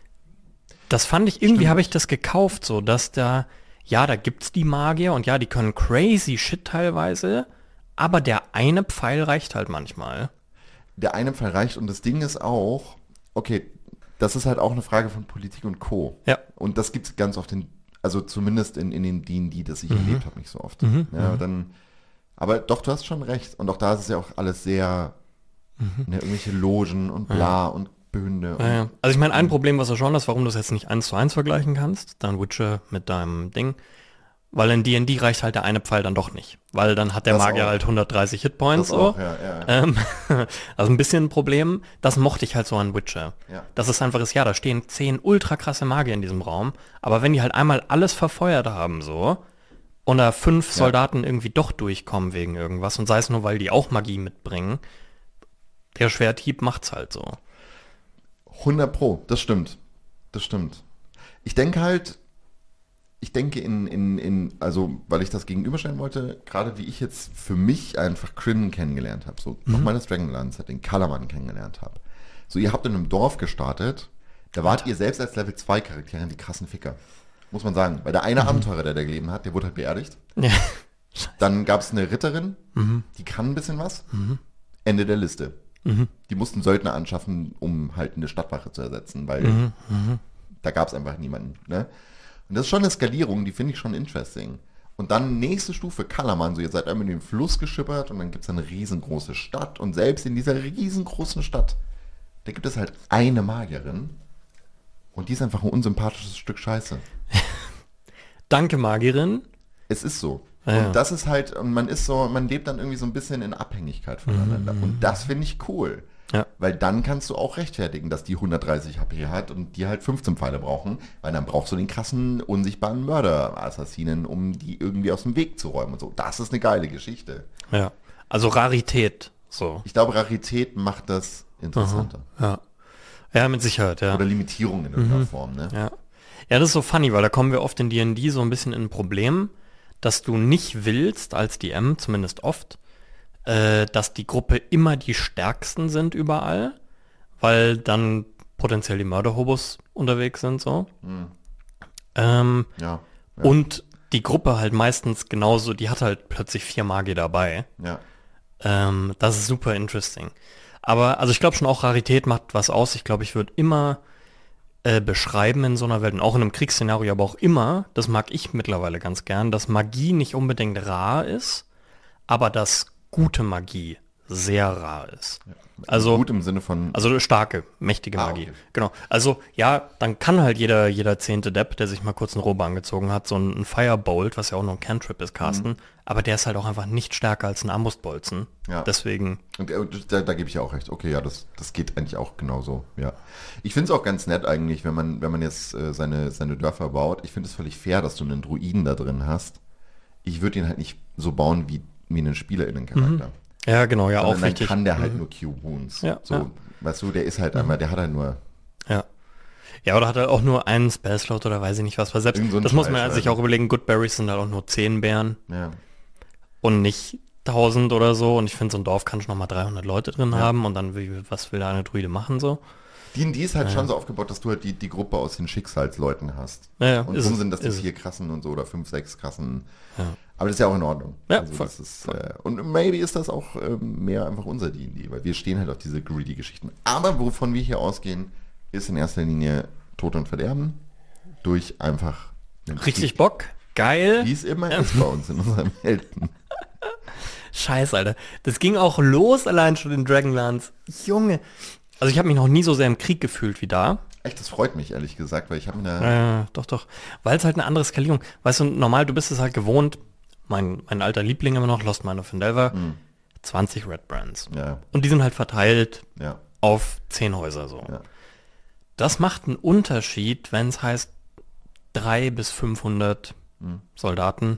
Das fand ich, irgendwie Stimmt. habe ich das gekauft, so dass da, ja, da gibt's die Magier und ja, die können crazy shit teilweise, aber der eine Pfeil reicht halt manchmal. der eine Fall reicht und das Ding ist auch, okay, das ist halt auch eine Frage von Politik und Co. Ja. Und das gibt es ganz oft in, also zumindest in, in den D und D, das ich Mhm. erlebt habe, nicht so oft. Mhm, Ja, dann, aber doch, du hast schon recht. Und auch da ist es ja auch alles sehr, ne, irgendwelche Logen und bla und Behünde. Ja, ja. Und, Also ich meine, ein Problem, was du schon hast, warum du es jetzt nicht eins zu eins vergleichen kannst, dein Witcher mit deinem Ding, weil in D und D reicht halt der eine Pfeil dann doch nicht, weil dann hat der Das Magier auch. halt hundertdreißig Hitpoints das so. auch, ja, ja. Ähm, also ein bisschen ein Problem, das mochte ich halt so an Witcher. Ja. Das ist einfach, ist, ja, da stehen zehn ultra krasse Magier in diesem Raum, aber wenn die halt einmal alles verfeuert haben so und da fünf Ja. Soldaten irgendwie doch durchkommen wegen irgendwas und sei es nur, weil die auch Magie mitbringen, der Schwerthieb macht's halt so. hundert Pro, das stimmt. Das stimmt. Ich denke halt, ich denke in, in, in, also weil ich das gegenüberstellen wollte, gerade wie ich jetzt für mich einfach Kryn kennengelernt habe, so nochmal das Dragonlance-Setting, Kalaman kennengelernt habe. So, ihr habt in einem Dorf gestartet, da wart ihr selbst als Level zwei Charaktere die krassen Ficker. Muss man sagen. Weil der eine Abenteurer, der da gelebt hat, der wurde halt beerdigt. Ja. Dann gab es eine Ritterin, die kann ein bisschen was. Ende der Liste. Mhm. Die mussten Söldner anschaffen, um halt eine Stadtwache zu ersetzen, weil Mhm. Mhm. da gab es einfach niemanden. Ne? Und das ist schon eine Skalierung, die finde ich schon interesting. Und dann nächste Stufe, Kalaman, so ihr seid einmal in den Fluss geschippert und dann gibt es eine riesengroße Stadt und selbst in dieser riesengroßen Stadt, da gibt es halt eine Magierin und die ist einfach ein unsympathisches Stück Scheiße. Danke, Magierin. Es ist so. Ah, ja. Und das ist halt, und man ist so, man lebt dann irgendwie so ein bisschen in Abhängigkeit voneinander. Und das finde ich cool. Ja. Weil dann kannst du auch rechtfertigen, dass die hundertdreißig H P hat und die halt fünfzehn Pfeile brauchen, weil dann brauchst du den krassen, unsichtbaren Mörder-Assassinen, um die irgendwie aus dem Weg zu räumen und so. Das ist eine geile Geschichte. Ja. Also Rarität. So. Ich glaube, Rarität macht das interessanter. Ja. Ja, mit Sicherheit, ja. Oder Limitierung in irgendeiner Form, ne? Ja. Ja, das ist so funny, weil da kommen wir oft in D und D so ein bisschen in ein Problem, dass du nicht willst, als D M, zumindest oft, äh, dass die Gruppe immer die Stärksten sind überall, weil dann potenziell die Mörderhobos unterwegs sind, so. Hm. Ähm, Ja. Ja. Und die Gruppe halt meistens genauso, die hat halt plötzlich vier Magier dabei. ja. Ähm, das ist super interesting. Aber, also ich glaube schon auch, Rarität macht was aus. Ich glaube, ich würde immer äh, beschreiben in so einer Welt, und auch in einem Kriegsszenario, aber auch immer, das mag ich mittlerweile ganz gern, dass Magie nicht unbedingt rar ist, aber dass gute Magie sehr rar ist. Also, Gut im Sinne von, also starke, mächtige Ah, Magie. okay. Genau. Also ja, dann kann halt jeder, jeder zehnte Depp, der sich mal kurz eine Robe angezogen hat, so ein Firebolt, was ja auch noch ein Cantrip ist, casten. Mhm. Aber der ist halt auch einfach nicht stärker als ein Armbrustbolzen. Ja. Deswegen, Und äh, da, da gebe ich ja auch recht. Okay, ja, das, das geht eigentlich auch genauso. Ja. Ich finde es auch ganz nett eigentlich, wenn man, wenn man jetzt äh, seine, seine Dörfer baut. Ich finde es völlig fair, dass du einen Druiden da drin hast. Ich würde ihn halt nicht so bauen wie, wie einen SpielerInnen-Charakter. ja genau, ja Sondern auch dann wichtig. kann der halt nur Q-Wounds. Ja, so, ja. weißt du, der ist halt einmal, der hat halt nur. Ja. Ja, oder hat er auch nur einen Spellslot oder weiß ich nicht was. Weil selbst, Irgend so ein das muss man Scheiß, sich Alter. auch überlegen, Goodberries sind halt auch nur zehn Bären Ja. und nicht tausend oder so. Und ich finde, so ein Dorf kann schon nochmal dreihundert Leute drin Ja. haben und dann, wie, was will da eine Druide machen so? D und D ist halt schon so aufgebaut, dass du halt die, die Gruppe aus den Schicksalsleuten hast. Ja, ja, und ist drum es, sind das die ist es. vier krassen und so oder fünf, sechs krassen. Ja. Aber das ist ja auch in Ordnung. Ja, also voll, das ist, äh, und maybe ist das auch ähm, mehr einfach unser D und D, weil wir stehen halt auf diese greedy Geschichten. Aber wovon wir hier ausgehen, ist in erster Linie Tod und Verderben durch einfach einen Richtig Krieg, Bock, geil. wie es immer ist bei uns in unserem Welten. Scheiße, Alter. Das ging auch los allein schon in Dragonlance. Junge. Also ich habe mich noch nie so sehr im Krieg gefühlt wie da. Echt, das freut mich ehrlich gesagt, weil ich habe eine Äh, doch, doch. Weil es halt eine andere Skalierung. Weißt du, normal, du bist es halt gewohnt, mein, mein alter Liebling immer noch, Lost Mine of Endeavor, zwanzig Red Brands. ja, Und die sind halt verteilt ja, auf zehn Häuser so. ja. Das macht einen Unterschied, wenn es heißt dreihundert bis fünfhundert Soldaten.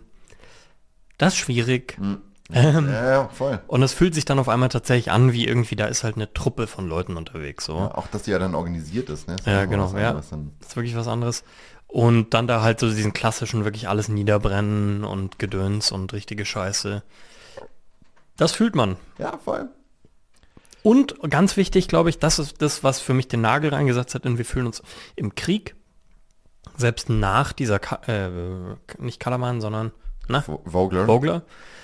Das ist schwierig. Ähm, Ja, ja, voll. Und es fühlt sich dann auf einmal tatsächlich an, wie irgendwie, da ist halt eine Truppe von Leuten unterwegs. So. Ja, auch, dass die ja dann organisiert ist, ne? Ist Ja, auch genau, was ja. anderes dann. Das ist wirklich was anderes. Und dann da halt so diesen klassischen, wirklich alles niederbrennen und Gedöns und richtige Scheiße. Das fühlt man. Ja, voll. Und ganz wichtig, glaube ich, das ist das, was für mich den Nagel reingesetzt hat, denn wir fühlen uns im Krieg, selbst nach dieser, Ka äh, nicht Kalaman, sondern, na, Vo- Vogler. Vogler,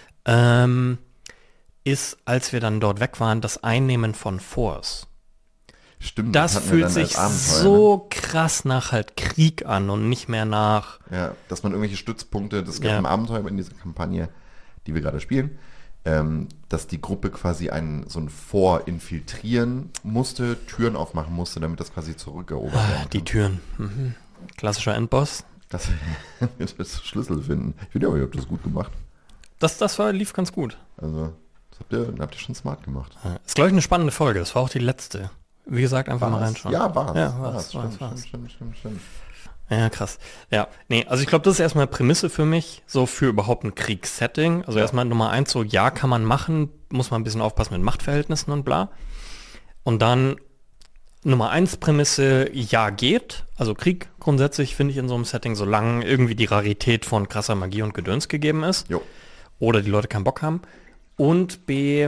ähm, ist, als wir dann dort weg waren, das Einnehmen von Force. Stimmt. Das hatten wir fühlt dann sich als Abenteuer, so krass nach halt Krieg an und nicht mehr nach, Ne? Ja, dass man irgendwelche Stützpunkte, das gibt Ja. ein Abenteuer in dieser Kampagne, die wir gerade spielen, ähm, dass die Gruppe quasi einen, so ein Vor infiltrieren musste, Türen aufmachen musste, damit das quasi zurückerobert werden kann. die Türen. Mhm. Klassischer Endboss. Das, das Schlüssel finden. Ich finde ja, ihr habt das gut gemacht. Das, das war, lief ganz gut. Also, das habt ihr, habt ihr schon smart gemacht. Ist, glaube ich, eine spannende Folge. Das war auch die letzte. Wie gesagt, einfach mal War's? reinschauen. Ja, war's. Ja, war's, war's. war's, Stimmt, war's. stimmt, stimmt, stimmt, stimmt. Ja, krass. Ja, nee, also ich glaube, das ist erstmal Prämisse für mich, so für überhaupt ein Kriegssetting. Also Ja. erstmal Nummer eins, so ja, kann man machen, muss man ein bisschen aufpassen mit Machtverhältnissen und bla. Und dann Nummer eins Prämisse, ja, geht. Also Krieg grundsätzlich finde ich in so einem Setting, solange irgendwie die Rarität von krasser Magie und Gedöns gegeben ist. Jo. Oder die Leute keinen Bock haben. Und B,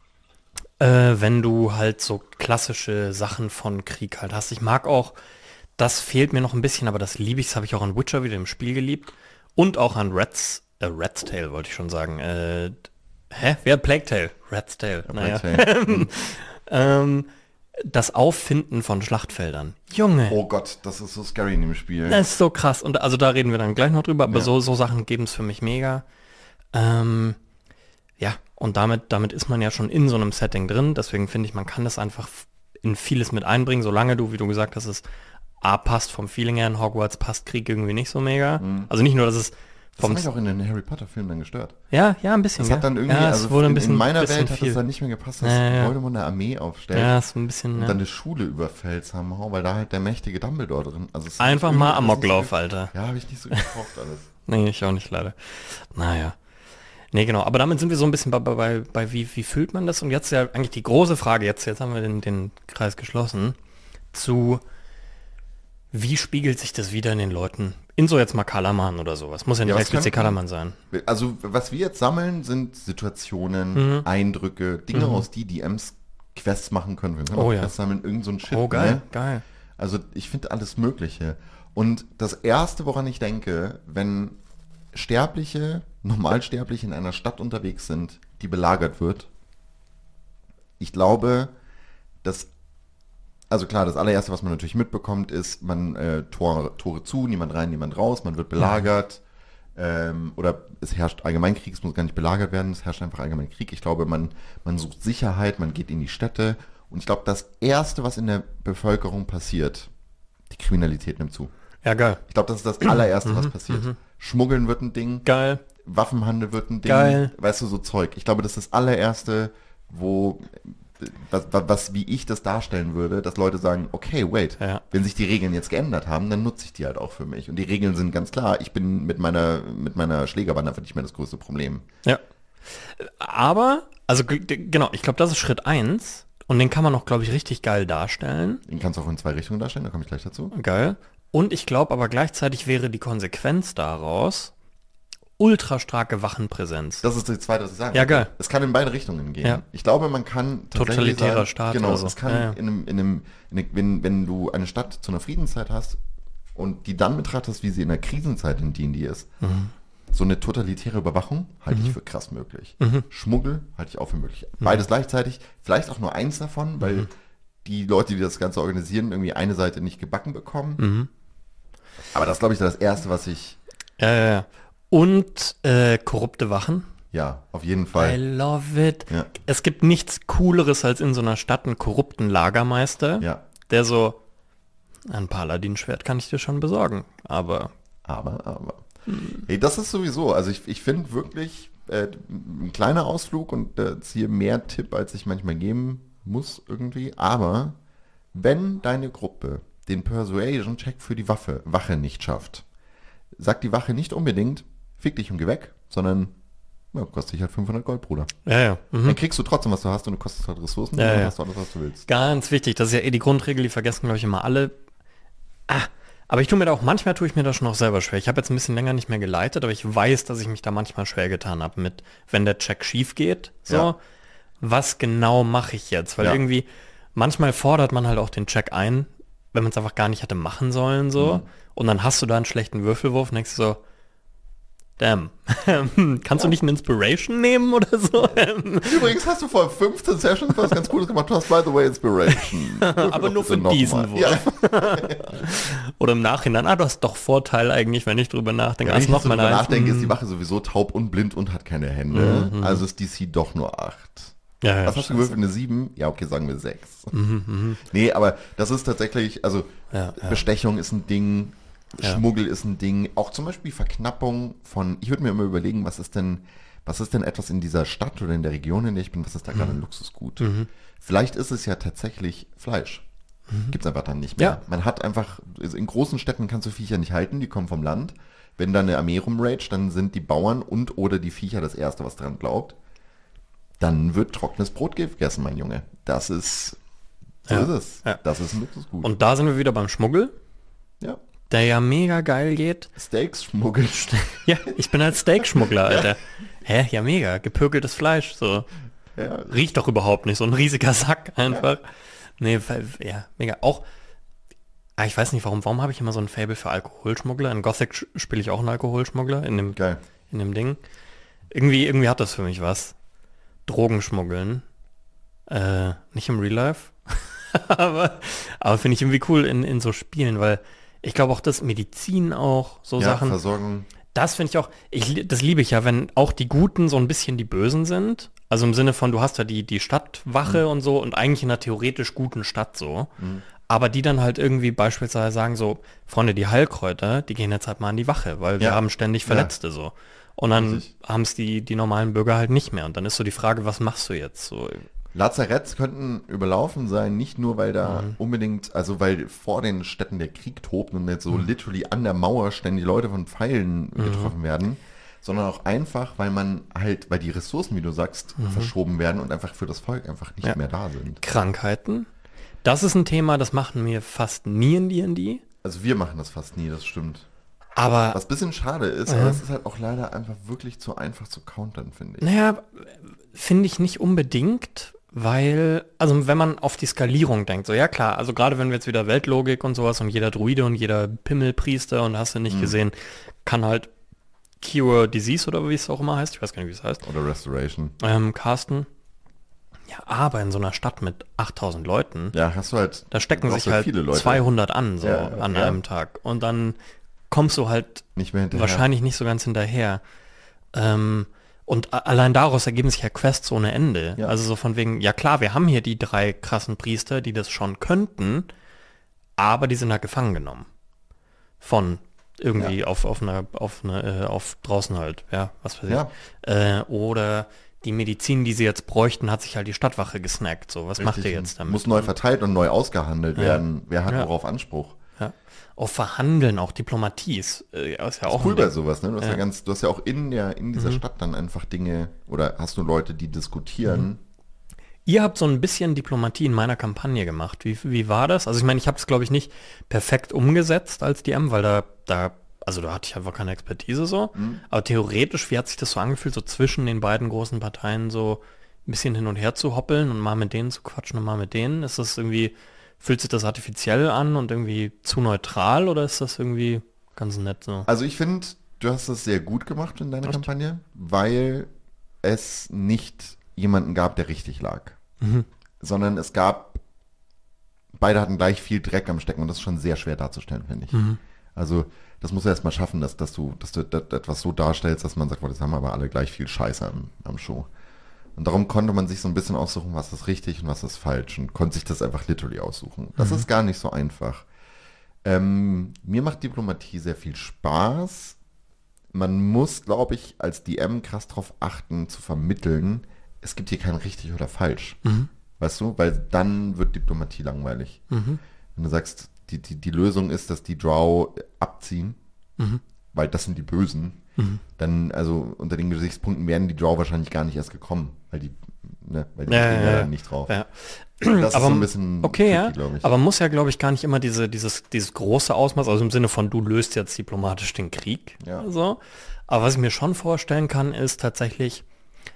äh, wenn du halt so klassische Sachen von Krieg halt hast. Ich mag auch, das fehlt mir noch ein bisschen, aber das liebe ich, das habe ich auch an Witcher wieder im Spiel geliebt. Und auch an Red's, äh, Red's Tale wollte ich schon sagen. Äh, hä? Wer? Plague Tale. Red's Tale. Naja. Okay. ähm, das Auffinden von Schlachtfeldern. Junge. Oh Gott, das ist so scary in dem Spiel. Das ist so krass. Und also da reden wir dann gleich noch drüber, aber Ja. so, so Sachen geben es für mich mega. Ähm, ja, und damit, damit ist man ja schon in so einem Setting drin. Deswegen finde ich, man kann das einfach in vieles mit einbringen, solange du, wie du gesagt hast, es A passt vom Feeling her, in Hogwarts passt Krieg irgendwie nicht so mega. Mhm. Also nicht nur, dass es Das vom... hat mich auch in den Harry Potter Filmen dann gestört. Ja, ja, ein bisschen. Das gell? hat dann irgendwie, ja, es also wurde ein in, bisschen, in meiner bisschen Welt hat viel. es dann nicht mehr gepasst, dass Ja, ja. Voldemort eine Armee aufstellt Ja, ist ein bisschen... und Ja. dann eine Schule überfällt somehow, weil da halt der mächtige Dumbledore drin. Also es ist Einfach irgendwie- mal das ist Amoklauf, nicht so, Alter. Ja, habe ich nicht so gekauft alles. Nee, ich auch nicht, leider. Naja. Nee, genau. Aber damit sind wir so ein bisschen bei, bei, bei, bei wie, wie fühlt man das? Und jetzt ja eigentlich die große Frage, jetzt, jetzt haben wir den, den Kreis geschlossen, zu wie spiegelt sich das wieder in den Leuten? In so jetzt mal Kalaman oder sowas. Muss ja nicht Ja, was explizit kann- Kalaman sein. Also was wir jetzt sammeln, sind Situationen, Mhm. Eindrücke, Dinge, aus die die Ems Quests machen können. Wir können Oh auch ja. Quests sammeln, irgend so ein Shit. Oh, geil, Ne? geil. Also ich finde alles Mögliche. Und das Erste, woran ich denke, wenn Sterbliche, Normalsterbliche in einer Stadt unterwegs sind, die belagert wird, ich glaube, dass, also klar, das allererste, was man natürlich mitbekommt, ist, man äh, Tor, Tore zu, niemand rein, niemand raus, man wird belagert. Ähm, oder es herrscht allgemein Krieg, es muss gar nicht belagert werden, es herrscht einfach allgemein Krieg. Ich glaube, man, man sucht Sicherheit, man geht in die Städte. Und ich glaube, das Erste, was in der Bevölkerung passiert, die Kriminalität nimmt zu. Ja, geil. Ich glaube, das ist das allererste, was passiert. Schmuggeln wird ein Ding, Geil. Waffenhandel wird ein Ding, Geil. weißt du, so Zeug. Ich glaube, das ist das allererste, wo, was, was, was wie ich das darstellen würde, dass Leute sagen, okay, wait, Ja. wenn sich die Regeln jetzt geändert haben, dann nutze ich die halt auch für mich. Und die Regeln sind ganz klar, ich bin mit meiner, mit meiner Schlägerwand einfach nicht mehr das größte Problem. Ja. Aber, also g- g- genau, ich glaube, das ist Schritt eins. Und den kann man auch, glaube ich, richtig geil darstellen. Den kannst du auch in zwei Richtungen darstellen, da komme ich gleich dazu. Geil. Und ich glaube aber gleichzeitig wäre die Konsequenz daraus ultra starke Wachenpräsenz. Das ist das Zweite, was ich sagen Ja, wollte. geil. Es kann in beide Richtungen gehen. Ja. Ich glaube, man kann tatsächlich Totalitärer sagen, Staat genau, oder so. es kann Ja, ja. in einem, in einem in einem, wenn, wenn du eine Stadt zu einer Friedenszeit hast und die dann betrachtest, wie sie in der Krisenzeit in D und D ist, Mhm. so eine totalitäre Überwachung halte ich für krass möglich. Mhm. Schmuggel halte ich auch für möglich. Beides gleichzeitig, vielleicht auch nur eins davon, weil Mhm. die Leute, die das Ganze organisieren, irgendwie eine Seite nicht gebacken bekommen. Mhm. Aber das ist, glaube ich, das Erste, was ich, Ja, ja, ja. Und äh, korrupte Wachen. ja, auf jeden I Fall. love it. Ja. Es gibt nichts Cooleres als in so einer Stadt einen korrupten Lagermeister, Ja, der so, ein Paladin-Schwert kann ich dir schon besorgen, aber aber, aber. Hm. Hey, das ist sowieso, also ich, ich finde wirklich äh, ein kleiner Ausflug und äh, ziehe mehr Tipp, als ich manchmal geben muss irgendwie, aber wenn deine Gruppe den Persuasion-Check für die Waffe, Wache nicht schafft, sagt die Wache nicht unbedingt, fick dich und geh weg, sondern ja, kostet dich halt fünfhundert Gold, Bruder. ja, ja. Mhm. Dann kriegst du trotzdem, was du hast und du kostest halt Ressourcen Ja, und dann ja. hast du alles, was du willst. Ganz wichtig, das ist ja eh die Grundregel, die vergessen, glaube ich, immer alle. Ah, aber ich tue mir da auch, manchmal tue ich mir das schon auch selber schwer. Ich habe jetzt ein bisschen länger nicht mehr geleitet, aber ich weiß, dass ich mich da manchmal schwer getan habe mit, wenn der Check schief geht, so, Ja. was genau mache ich jetzt? Weil Ja. irgendwie, manchmal fordert man halt auch den Check ein, wenn man es einfach gar nicht hätte machen sollen, so. Mhm. Und dann hast du da einen schlechten Würfelwurf und denkst du so, damn, kannst du nicht eine Inspiration nehmen oder so? Übrigens hast du vor fünfzehn Sessions was ganz Cooles gemacht. Du hast, by the way, Inspiration. Aber nur für diesen Ja. Wurf. Oder im Nachhinein, ah, du hast doch Vorteil eigentlich, wenn ich drüber nachdenke. Wenn Hast ich noch noch mal drüber eins. nachdenke, ist die Mm. Wache sowieso taub und blind und hat keine Hände. Also ist D C doch nur acht. Ja, ja, Was hast du gewürfelt? Eine sieben? Ja, okay, sagen wir sechs. Nee, aber das ist tatsächlich, also Ja, ja. Bestechung ist ein Ding, Ja. Schmuggel ist ein Ding, auch zum Beispiel Verknappung von, ich würde mir immer überlegen, was ist denn, was ist denn etwas in dieser Stadt oder in der Region, in der ich bin, was ist da gerade ein Luxusgut? Vielleicht ist es ja tatsächlich Fleisch. Gibt es einfach dann nicht mehr. Ja. Man hat einfach, also in großen Städten kannst du Viecher nicht halten, die kommen vom Land. Wenn da eine Armee rumragt, dann sind die Bauern und oder die Viecher das Erste, was dran glaubt. Dann wird trockenes Brot gegessen, mein Junge. Das ist, so Ja. ist es. Ja. Das ist ein Luxusgut. Und da sind wir wieder beim Schmuggel, ja, der ja mega geil geht. Steaks schmuggeln. Ja, ich bin als Steak-Schmuggler, Alter. Hä? Ja, mega. Gepökeltes Fleisch, so. Ja, Riecht doch überhaupt nicht, so ein riesiger Sack einfach. Nee, weil- ja, mega. Auch, ah, ich weiß nicht warum, warum habe ich immer so ein Faible für Alkoholschmuggler? In Gothic sch- spiele ich auch einen Alkoholschmuggler, in dem, geil. in dem Ding. Irgendwie, irgendwie hat das für mich was. Drogenschmuggeln. Äh, nicht im Real Life. aber aber finde ich irgendwie cool in, in so Spielen, weil ich glaube auch, dass Medizin auch, so Ja, Sachen, Versorgung. das finde ich auch, ich, li- das liebe ich ja, wenn auch die Guten so ein bisschen die Bösen sind. Also im Sinne von, du hast ja die, die Stadtwache und so und eigentlich in einer theoretisch guten Stadt so. Aber die dann halt irgendwie beispielsweise sagen so, Freunde, die Heilkräuter, die gehen jetzt halt mal an die Wache, weil wir Ja. haben ständig Ja. Verletzte so. Und dann Richtig. haben es die, die normalen Bürger halt nicht mehr. Und dann ist so die Frage, was machst du jetzt? So, Lazaretts könnten überlaufen sein, nicht nur, weil da Mhm. unbedingt, also weil vor den Städten der Krieg tobt und jetzt so Mhm. literally an der Mauer ständig Leute von Pfeilen getroffen werden, sondern auch einfach, weil man halt, weil die Ressourcen, wie du sagst, verschoben werden und einfach für das Volk einfach nicht Mhm. Ja. mehr da sind. Krankheiten. Das ist ein Thema, das machen wir fast nie in D und D. Also wir machen das fast nie, das stimmt. Aber, Was ein bisschen schade ist, Ja. aber es ist halt auch leider einfach wirklich zu einfach zu countern, finde ich. naja, finde ich nicht unbedingt, weil, also wenn man auf die Skalierung denkt, so ja klar, also gerade wenn wir jetzt wieder Weltlogik und sowas und jeder Druide und jeder Pimmelpriester und hast du nicht gesehen, kann halt Cure Disease oder wie es auch immer heißt, ich weiß gar nicht, wie es heißt, Oder Restoration. ähm, casten. Ja, aber in so einer Stadt mit achttausend Leuten, Ja, hast du halt. da stecken brauchst sich du halt viele Leute. zweihundert an, so Ja, an ja. einem Tag. Und dann kommst du halt Nicht mehr hinterher. wahrscheinlich nicht so ganz hinterher. Ähm, und a- allein daraus ergeben sich ja Quests ohne Ende. Ja. Also so von wegen, ja klar, wir haben hier die drei krassen Priester, die das schon könnten, aber die sind halt gefangen genommen. Von irgendwie Ja. auf, auf einer, auf eine, äh, auf draußen halt, ja, was weiß ich. Ja. Äh, oder die Medizin, die sie jetzt bräuchten, hat sich halt die Stadtwache gesnackt. So, was macht ihr Richtig. jetzt damit? Muss neu verteilt und neu ausgehandelt werden. Wer hat Ja. worauf Anspruch? Ja. Auch Verhandeln, auch Diplomatie ist, äh, ist ja auch Cool ein bei Ding. sowas, ne? Du hast ja, Ja. ganz, du hast ja auch in der, in dieser Stadt dann einfach Dinge, oder hast du Leute, die diskutieren. Ihr habt so ein bisschen Diplomatie in meiner Kampagne gemacht. Wie, wie war das? Also ich meine, ich habe es, glaube ich, nicht perfekt umgesetzt als D M, weil da, da, also da hatte ich einfach keine Expertise so. Aber theoretisch, wie hat sich das so angefühlt, so zwischen den beiden großen Parteien so ein bisschen hin und her zu hoppeln und mal mit denen zu quatschen und mal mit denen? Ist das irgendwie, fühlt sich das artifiziell an und irgendwie zu neutral oder ist das irgendwie ganz nett so? Also ich finde, du hast das sehr gut gemacht in deiner Echt? Kampagne, weil es nicht jemanden gab, der richtig lag. Sondern es gab, beide hatten gleich viel Dreck am Stecken und das ist schon sehr schwer darzustellen, finde ich. Also das musst du erst mal schaffen, dass, dass du, dass du das etwas so darstellst, dass man sagt, boah, das haben aber alle gleich viel Scheiße am, am Show. Und darum konnte man sich so ein bisschen aussuchen, was ist richtig und was ist falsch und konnte sich das einfach literally aussuchen. Das ist gar nicht so einfach. Ähm, mir macht Diplomatie sehr viel Spaß. Man muss, glaube ich, als D M krass darauf achten, zu vermitteln, es gibt hier kein richtig oder falsch. Weißt du? Weil dann wird Diplomatie langweilig. Wenn du sagst, die, die, die Lösung ist, dass die Drow abziehen, weil das sind die Bösen, dann, also unter den Gesichtspunkten wären die Drow wahrscheinlich gar nicht erst gekommen, weil die, ne, weil die Ja, stehen ja, ja ja. dann nicht drauf. Ja. Das Aber ist so ein bisschen okay, ja. glaube ich. Aber man muss ja, glaube ich, gar nicht immer diese, dieses, dieses große Ausmaß, also im Sinne von, du löst jetzt diplomatisch den Krieg. Ja. So. Aber was ich mir schon vorstellen kann, ist tatsächlich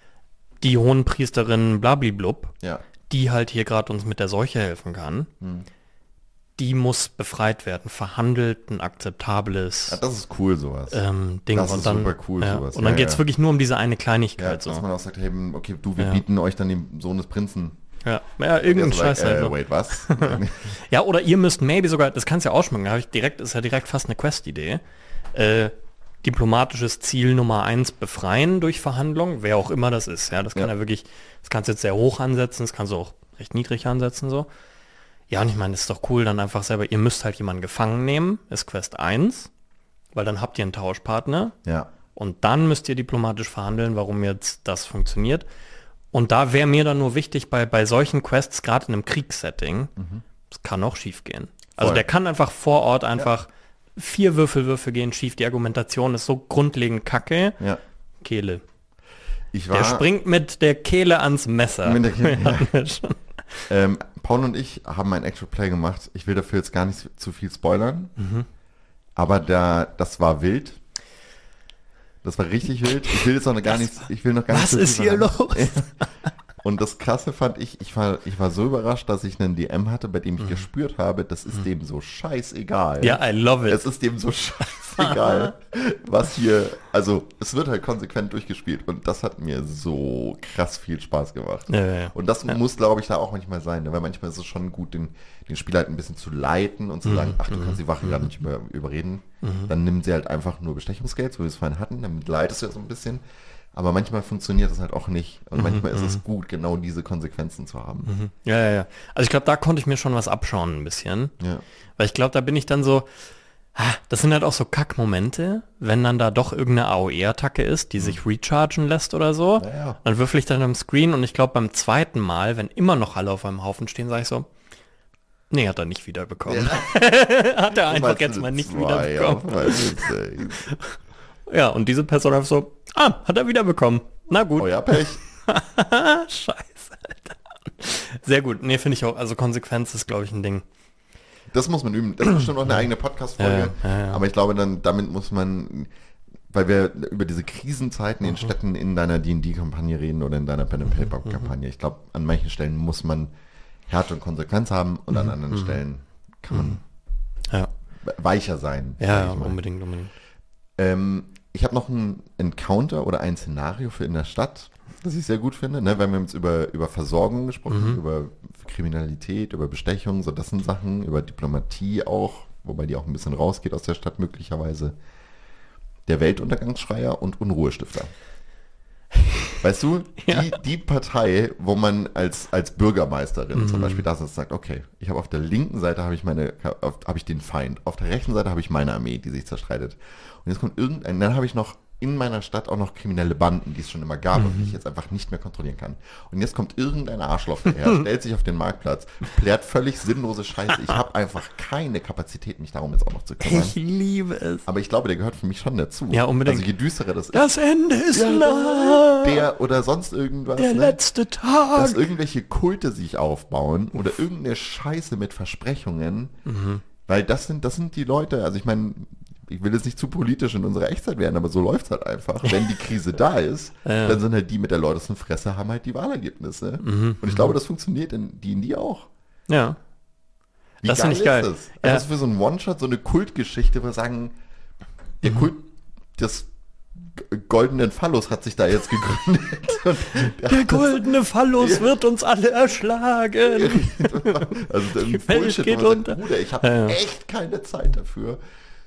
die Hohenpriesterin Blablablub, Ja. die halt hier gerade uns mit der Seuche helfen kann. Hm. Die muss befreit werden, verhandelt ein akzeptables Ja, das ist cool, sowas. ähm, Ding. das und ist dann, super cool, ja, sowas. Und dann Ja, geht es ja. wirklich nur um diese eine Ja, Kleinigkeit. dass so. man auch sagt, hey, okay, du, wir Ja. bieten euch dann den Sohn des Prinzen. Ja, ja irgendein Der so Scheiß sagt, halt. äh, so. wait, was? Ja, oder ihr müsst maybe sogar, das kannst du ja ausschmücken, da habe ich direkt, ist ja direkt fast eine Quest-Idee. Äh, diplomatisches Ziel Nummer eins befreien durch Verhandlung, wer auch immer das ist. Ja, das kann ja, Ja. wirklich, das kannst du jetzt sehr hoch ansetzen, das kannst du auch recht niedrig ansetzen, so. Ja, und ich meine, das ist doch cool, dann einfach selber, ihr müsst halt jemanden gefangen nehmen, ist Quest eins, weil dann habt ihr einen Tauschpartner. ja. Und dann müsst ihr diplomatisch verhandeln, warum jetzt das funktioniert. Und da wäre mir dann nur wichtig, bei, bei solchen Quests, gerade in einem Kriegssetting, es kann auch schief gehen. Also Voll. der kann einfach vor Ort einfach vier Würfelwürfe gehen schief. Die Argumentation ist so grundlegend kacke. Ja. Kehle. Ich war, Der springt mit der Kehle ans Messer. Mit der Kehle, ja. Hatten wir schon. ähm, Paul und ich haben ein Actual Play gemacht. Ich will dafür jetzt gar nicht zu viel spoilern. Mhm. Aber da, das war wild. Das war richtig wild. Ich will jetzt noch gar nicht, ich will noch gar Was nicht ist hier verraten. los? Und das Krasse fand ich, ich war, ich war so überrascht, dass ich einen D M hatte, bei dem ich mhm. gespürt habe, das ist mhm. dem so scheißegal. Ja, I love it. Es ist dem so scheißegal, was hier, also es wird halt konsequent durchgespielt und das hat mir so krass viel Spaß gemacht. Ja, ja, ja. Und das ja. muss, glaube ich, da auch manchmal sein, ne? Weil manchmal ist es schon gut, den, den Spieler halt ein bisschen zu leiten und zu mhm. sagen, ach, du mhm. kannst die Wache mhm. gerade nicht über, überreden. Mhm. Dann nimmt sie halt einfach nur Bestechungsgeld, so wie wir es vorhin hatten, damit leitest du ja so ein bisschen. Aber manchmal funktioniert das halt auch nicht. Und mhm, manchmal ist es gut, genau diese Konsequenzen zu haben. Mhm. Ja, ja, ja. Also ich glaube, da konnte ich mir schon was abschauen ein bisschen. Ja. Weil ich glaube, da bin ich dann so, das sind halt auch so Kackmomente, wenn dann da doch irgendeine A O E-Attacke ist, die mhm. sich rechargen lässt oder so. Ja, ja. Dann würfel ich dann am Screen und ich glaube beim zweiten Mal, wenn immer noch alle auf einem Haufen stehen, sage ich so, nee, hat er nicht wiederbekommen. Ja. Hat er einfach jetzt mal nicht wiederbekommen. Ja, und diese Person einfach so, ah, hat er wiederbekommen. Na gut. Oh ja, Pech. Scheiße, Alter. Sehr gut. Nee, finde ich auch, also Konsequenz ist, glaube ich, ein Ding. Das muss man üben. Das ist bestimmt noch eine eigene Podcast-Folge. Ja, ja, ja. Aber ich glaube, dann damit muss man, weil wir über diese Krisenzeiten in Städten in deiner D und D-Kampagne reden oder in deiner Pen-and-Paper-Kampagne. Ich glaube, an manchen Stellen muss man Härte und Konsequenz haben und an anderen Stellen kann man ja. weicher sein. Ja, unbedingt, unbedingt. Ähm, ich habe noch ein Encounter oder ein Szenario für in der Stadt, das ich sehr gut finde, ne? Weil wir haben jetzt über, über Versorgung gesprochen, Mhm. über Kriminalität, über Bestechung, so das sind Sachen, über Diplomatie auch, wobei die auch ein bisschen rausgeht aus der Stadt möglicherweise. Der Weltuntergangsschreier und Unruhestifter. Weißt du, Ja. die, die Partei, wo man als, als Bürgermeisterin Mhm. zum Beispiel da sitzt und sagt, okay, ich habe auf der linken Seite habe ich meine, habe ich den Feind, auf der rechten Seite habe ich meine Armee, die sich zerstreitet. Und jetzt kommt irgendein, dann habe ich noch in meiner Stadt auch noch kriminelle Banden, die es schon immer gab Mhm. und die ich jetzt einfach nicht mehr kontrollieren kann. Und jetzt kommt irgendein Arschloch daher, stellt sich auf den Marktplatz, plärt völlig sinnlose Scheiße. Ich habe einfach keine Kapazität, mich darum jetzt auch noch zu kümmern. Ich liebe es. Aber ich glaube, der gehört für mich schon dazu. Ja, unbedingt. Also je düsterer das ist, Das Ende ist Ja, nah. der oder sonst irgendwas, Der ne? letzte Tag. Dass irgendwelche Kulte sich aufbauen oder irgendeine Scheiße mit Versprechungen, Mhm. weil das sind, das sind die Leute, also ich meine, ich will jetzt nicht zu politisch in unserer Echtzeit werden, aber so läuft's halt einfach. Wenn die Krise da ist, Ja. dann sind halt die mit der lautesten Fresse, haben halt die Wahlergebnisse. Mhm. Und ich glaube, das funktioniert in die in die auch. Ja. Wie Das finde ich geil. ist das? Ja. Das ist für so einen One-Shot, so eine Kultgeschichte, wo wir sagen, der Kult des g- goldenen Phallus hat sich da jetzt gegründet. Und der Der hat das- goldene Phallus Ja. wird uns alle erschlagen. Also der Die Welt Bullshit, geht wo man unter. sagt, Bruder, ich habe Ja, ja. echt keine Zeit dafür.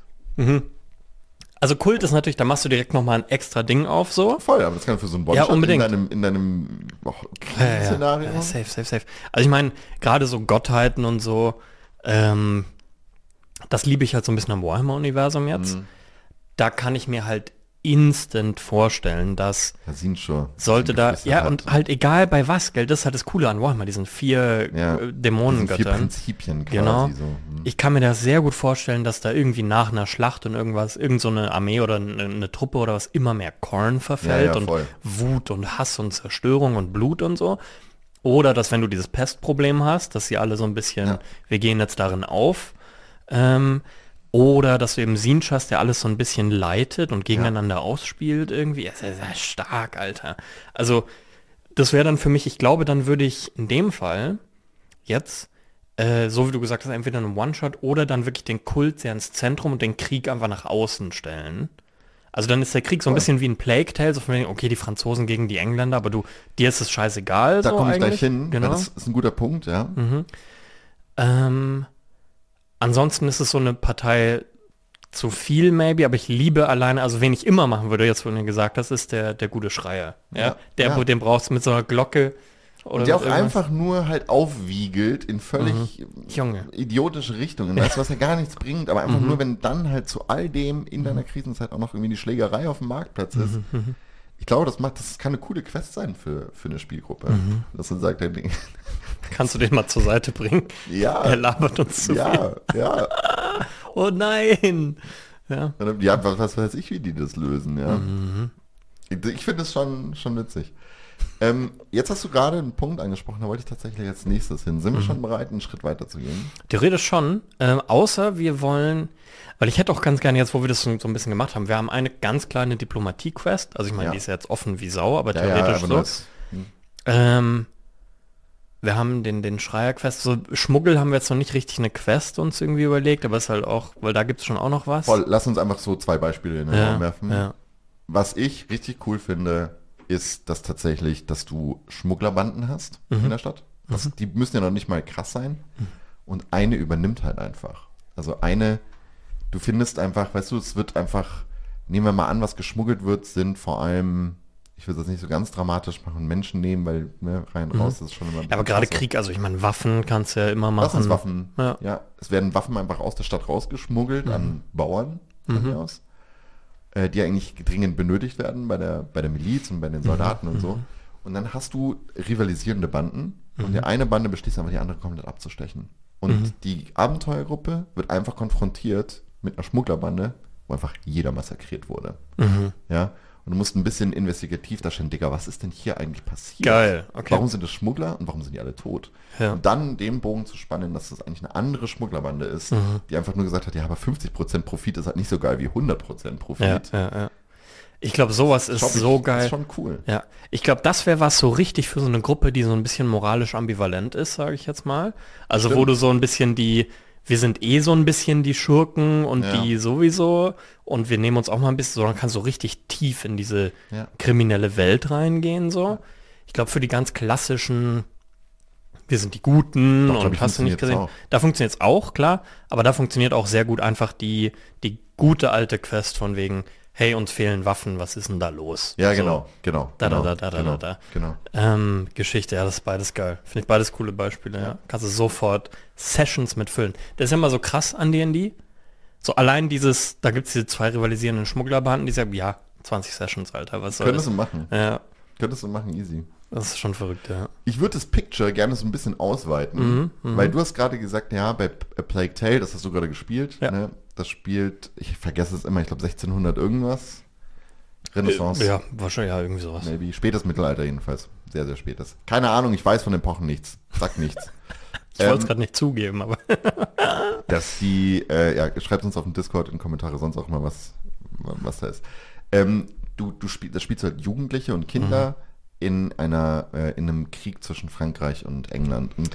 Also Kult ist natürlich, da machst du direkt nochmal ein extra Ding auf, so. Voll, aber das kann für so ein Ja, One-Shot in unbedingt. deinem, in deinem oh, Ja, ja, Krisenszenario. ja, safe, safe, safe. Also ich meine, gerade so Gottheiten und so, ähm, das liebe ich halt so ein bisschen am Warhammer-Universum jetzt. Mhm. Da kann ich mir halt instant vorstellen, dass Ja, sind schon. sollte da, Sind ja, hat. und halt egal bei was, gell, das ist halt das Coole an Warhammer, diesen vier Ja, äh, Das sind vier Dämonengöttern. Prinzipien quasi. Genau. So. Hm. Ich kann mir das sehr gut vorstellen, dass da irgendwie nach einer Schlacht und irgendwas, irgend so eine Armee oder eine, eine Truppe oder was immer mehr Korn verfällt Ja, ja, und voll. Wut und Hass und Zerstörung und Blut und so. Oder dass wenn du dieses Pestproblem hast, dass sie alle so ein bisschen, Ja. wir gehen jetzt darin auf. Ähm, oder dass du eben Sinch hast, der alles so ein bisschen leitet und gegeneinander ausspielt irgendwie. Das ist ja sehr stark, Alter. Also das wäre dann für mich, ich glaube, dann würde ich in dem Fall jetzt, äh, so wie du gesagt hast, entweder einen One-Shot oder dann wirklich den Kult sehr ins Zentrum und den Krieg einfach nach außen stellen. Also dann ist der Krieg so ein Voll. bisschen wie ein Plague Tale, so von wegen, okay, die Franzosen gegen die Engländer, aber du, dir ist es scheißegal. Da so komme ich eigentlich. gleich hin, Genau. weil das ist ein guter Punkt, ja. Mhm. Ähm, ansonsten ist es so eine Partei zu viel, maybe, aber ich liebe alleine, also wen ich immer machen würde, jetzt wo du gesagt hast, ist der, der gute Schreier. Ja, Ja, der, ja. wo den brauchst du mit so einer Glocke. Oder Und der auch mit irgendwas. einfach nur halt aufwiegelt in völlig Junge. idiotische Richtungen, weißt du, was ja gar nichts bringt, aber einfach Mhm. nur, wenn dann halt zu all dem in deiner Krisenzeit auch noch irgendwie die Schlägerei auf dem Marktplatz ist. Mhm. Ich glaube, das macht, das kann eine coole Quest sein für, für eine Spielgruppe. Mhm. Dass man sagt, der Ding, Kannst du den mal zur Seite bringen? ja, Er labert uns zu viel. ja, ja. Oh nein! Ja. Ja, was, was weiß ich, wie die das lösen, ja. Mhm. Ich, ich finde es schon, schon witzig. Ähm, jetzt hast du gerade einen Punkt angesprochen, da wollte ich tatsächlich als nächstes hin. Sind wir schon bereit, einen Schritt weiter zu gehen? Theoretisch schon, ähm, außer wir wollen, weil ich hätte auch ganz gerne jetzt, wo wir das so, so ein bisschen gemacht haben, wir haben eine ganz kleine Diplomatie-Quest, also ich meine, Ja. die ist ja jetzt offen wie Sau, aber Ja, ja, theoretisch aber so. nur als- hm. Ähm, wir haben den, den Schreier-Quest, so Schmuggel haben wir jetzt noch nicht richtig eine Quest uns irgendwie überlegt, aber es ist halt auch, weil da gibt es schon auch noch was. Voll, lass uns einfach so zwei Beispiele in den ja, Raum werfen. ja. Was ich richtig cool finde, ist, dass tatsächlich, dass du Schmugglerbanden hast Mhm. in der Stadt. Das, Mhm. Die müssen ja noch nicht mal krass sein. Und eine übernimmt halt einfach. Also eine, du findest einfach, weißt du, es wird einfach, nehmen wir mal an, was geschmuggelt wird, sind vor allem, ich will das nicht so ganz dramatisch machen, Menschen nehmen, weil ne, rein raus, das ist schon immer ein Ja, aber bisschen gerade krasser. Krieg, also ich meine, Waffen kannst du ja immer Was machen. sind Waffen? Ja. Ja, es werden Waffen einfach aus der Stadt rausgeschmuggelt an Bauern von mir aus, äh, die eigentlich dringend benötigt werden bei der, bei der Miliz und bei den Soldaten und so. Und dann hast du rivalisierende Banden und die eine Bande beschließt einfach, die andere komplett abzustechen. Und die Abenteuergruppe wird einfach konfrontiert mit einer Schmugglerbande, wo einfach jeder massakriert wurde. Mhm. Ja. Und du musst ein bisschen investigativ da stehen, Digga, was ist denn hier eigentlich passiert? Geil, okay. Warum sind es Schmuggler und warum sind die alle tot? Ja. Und dann den Bogen zu spannen, dass das eigentlich eine andere Schmugglerbande ist, die einfach nur gesagt hat, ja, aber fünfzig Prozent Profit ist halt nicht so geil wie hundert Prozent Profit. Ja, ja, ja. Ich glaube, sowas ist Schau, ich- so Das geil. ist schon cool. Ja, ich glaube, das wäre was so richtig für so eine Gruppe, die so ein bisschen moralisch ambivalent ist, sage ich jetzt mal. Also wo Stimmt. du so ein bisschen die, wir sind eh so ein bisschen die Schurken und Ja. die sowieso und wir nehmen uns auch mal ein bisschen, so dann kannst du so richtig tief in diese Ja. kriminelle Welt reingehen, so. Ich glaube, für die ganz klassischen, wir sind die Guten Doch, glaub und ich, hast du nicht gesehen, funktioniert's da funktioniert es auch, klar, aber da funktioniert auch sehr gut einfach die, die gute alte Quest von wegen, hey, uns fehlen Waffen, was ist denn da los? Ja, So. genau, genau. Da, da, genau, da, da, da, genau, da. Genau. Ähm, Geschichte, ja, das ist beides geil. Finde ich beides coole Beispiele, ja. Kannst du sofort Sessions mitfüllen. Das ist ja immer so krass an D und D. So allein dieses, da gibt es diese zwei rivalisierenden Schmugglerbanden, die sagen, ja, zwanzig Sessions, Alter, was soll Könntest das? du machen. Ja, Könntest du machen, easy. das ist schon verrückt, ja. Ich würde das Picture gerne so ein bisschen ausweiten, weil du hast gerade gesagt, ja, bei P- A Plague Tale, das hast du gerade gespielt, Ja. ne? Das spielt, ich vergesse es immer, ich glaube sechzehnhundert irgendwas. Renaissance, Ja, wahrscheinlich, ja, irgendwie sowas. maybe. Spätes Mittelalter jedenfalls. Sehr, sehr spätes. Keine Ahnung, ich weiß von Epochen nichts. Sag nichts. Ich wollte es Ähm, gerade nicht zugeben, aber dass die, äh, ja, schreibt uns auf dem Discord in Kommentare sonst auch mal, was, was da ist. Ähm, du, du spielst, das spielst halt Jugendliche und Kinder in einer, äh, in einem Krieg zwischen Frankreich und England. Und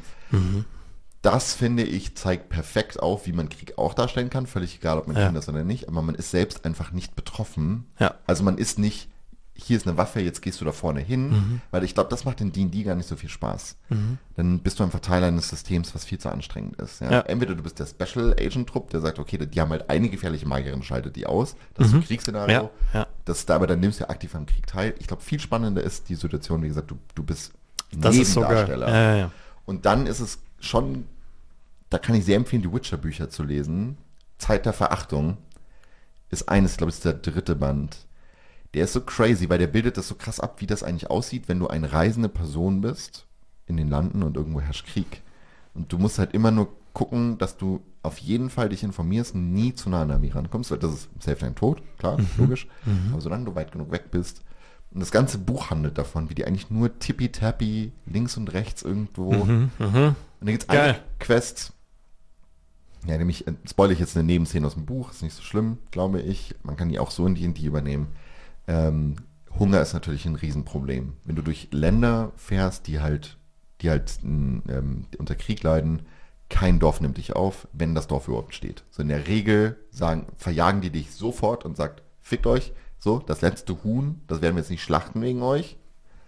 das, finde ich, zeigt perfekt auf, wie man Krieg auch darstellen kann. Völlig egal, ob man Ja. Kinder ist oder nicht. Aber man ist selbst einfach nicht betroffen. Ja. Also man ist nicht, hier ist eine Waffe, jetzt gehst du da vorne hin. Weil ich glaube, das macht in D und D gar nicht so viel Spaß. Dann bist du einfach Teil eines Systems, was viel zu anstrengend ist. Ja? Ja. Entweder du bist der Special Agent Trupp, der sagt, okay, die haben halt eine gefährliche Magierin, schaltet die aus. Das ist ein Kriegsszenario. Ja, ja. Das, aber dann nimmst du ja aktiv am Krieg teil. Ich glaube, viel spannender ist die Situation, wie gesagt, du, du bist das ist so geil. Nebendarsteller. Ja, ja, ja. Und dann ist es schon, da kann ich sehr empfehlen, die Witcher-Bücher zu lesen. Zeit der Verachtung ist eines, glaube ich, ist der dritte Band. Der ist so crazy, weil der bildet das so krass ab, wie das eigentlich aussieht, wenn du eine reisende Person bist in den Landen und irgendwo herrscht Krieg. Und du musst halt immer nur gucken, dass du auf jeden Fall dich informierst, nie zu nah an der Armee rankommst, weil das ist safe dein Tod, klar, logisch. Aber solange du weit genug weg bist. Und das ganze Buch handelt davon, wie die eigentlich nur tippy-tappy links und rechts irgendwo. Und dann gibt es eine Geil. Quest, ja, nämlich, äh, spoilere ich jetzt eine Nebenszene aus dem Buch, ist nicht so schlimm, glaube ich. Man kann die auch so in D und D übernehmen. Ähm, Hunger ist natürlich ein Riesenproblem. Wenn du durch Länder fährst, die halt, die halt ähm, unter Krieg leiden, kein Dorf nimmt dich auf, wenn das Dorf überhaupt steht. So in der Regel sagen, verjagen die dich sofort und sagt, fickt euch, so, das letzte Huhn, das werden wir jetzt nicht schlachten wegen euch.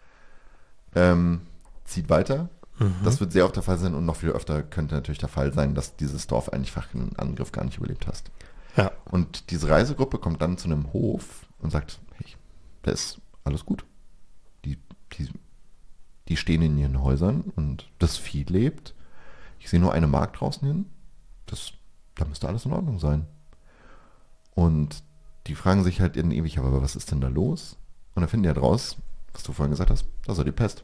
Ähm, zieht weiter. Das wird sehr oft der Fall sein und noch viel öfter könnte natürlich der Fall sein, dass dieses Dorf einfach einen Angriff gar nicht überlebt hast. Ja. Und diese Reisegruppe kommt dann zu einem Hof und sagt, hey, da ist alles gut. Die, die, die stehen in ihren Häusern und das Vieh lebt. Ich sehe nur eine Magd draußen hin. Das, da müsste alles in Ordnung sein. Und die fragen sich halt in ewig, aber was ist denn da los? Und dann finden die halt raus, was du vorhin gesagt hast, das ist die Pest.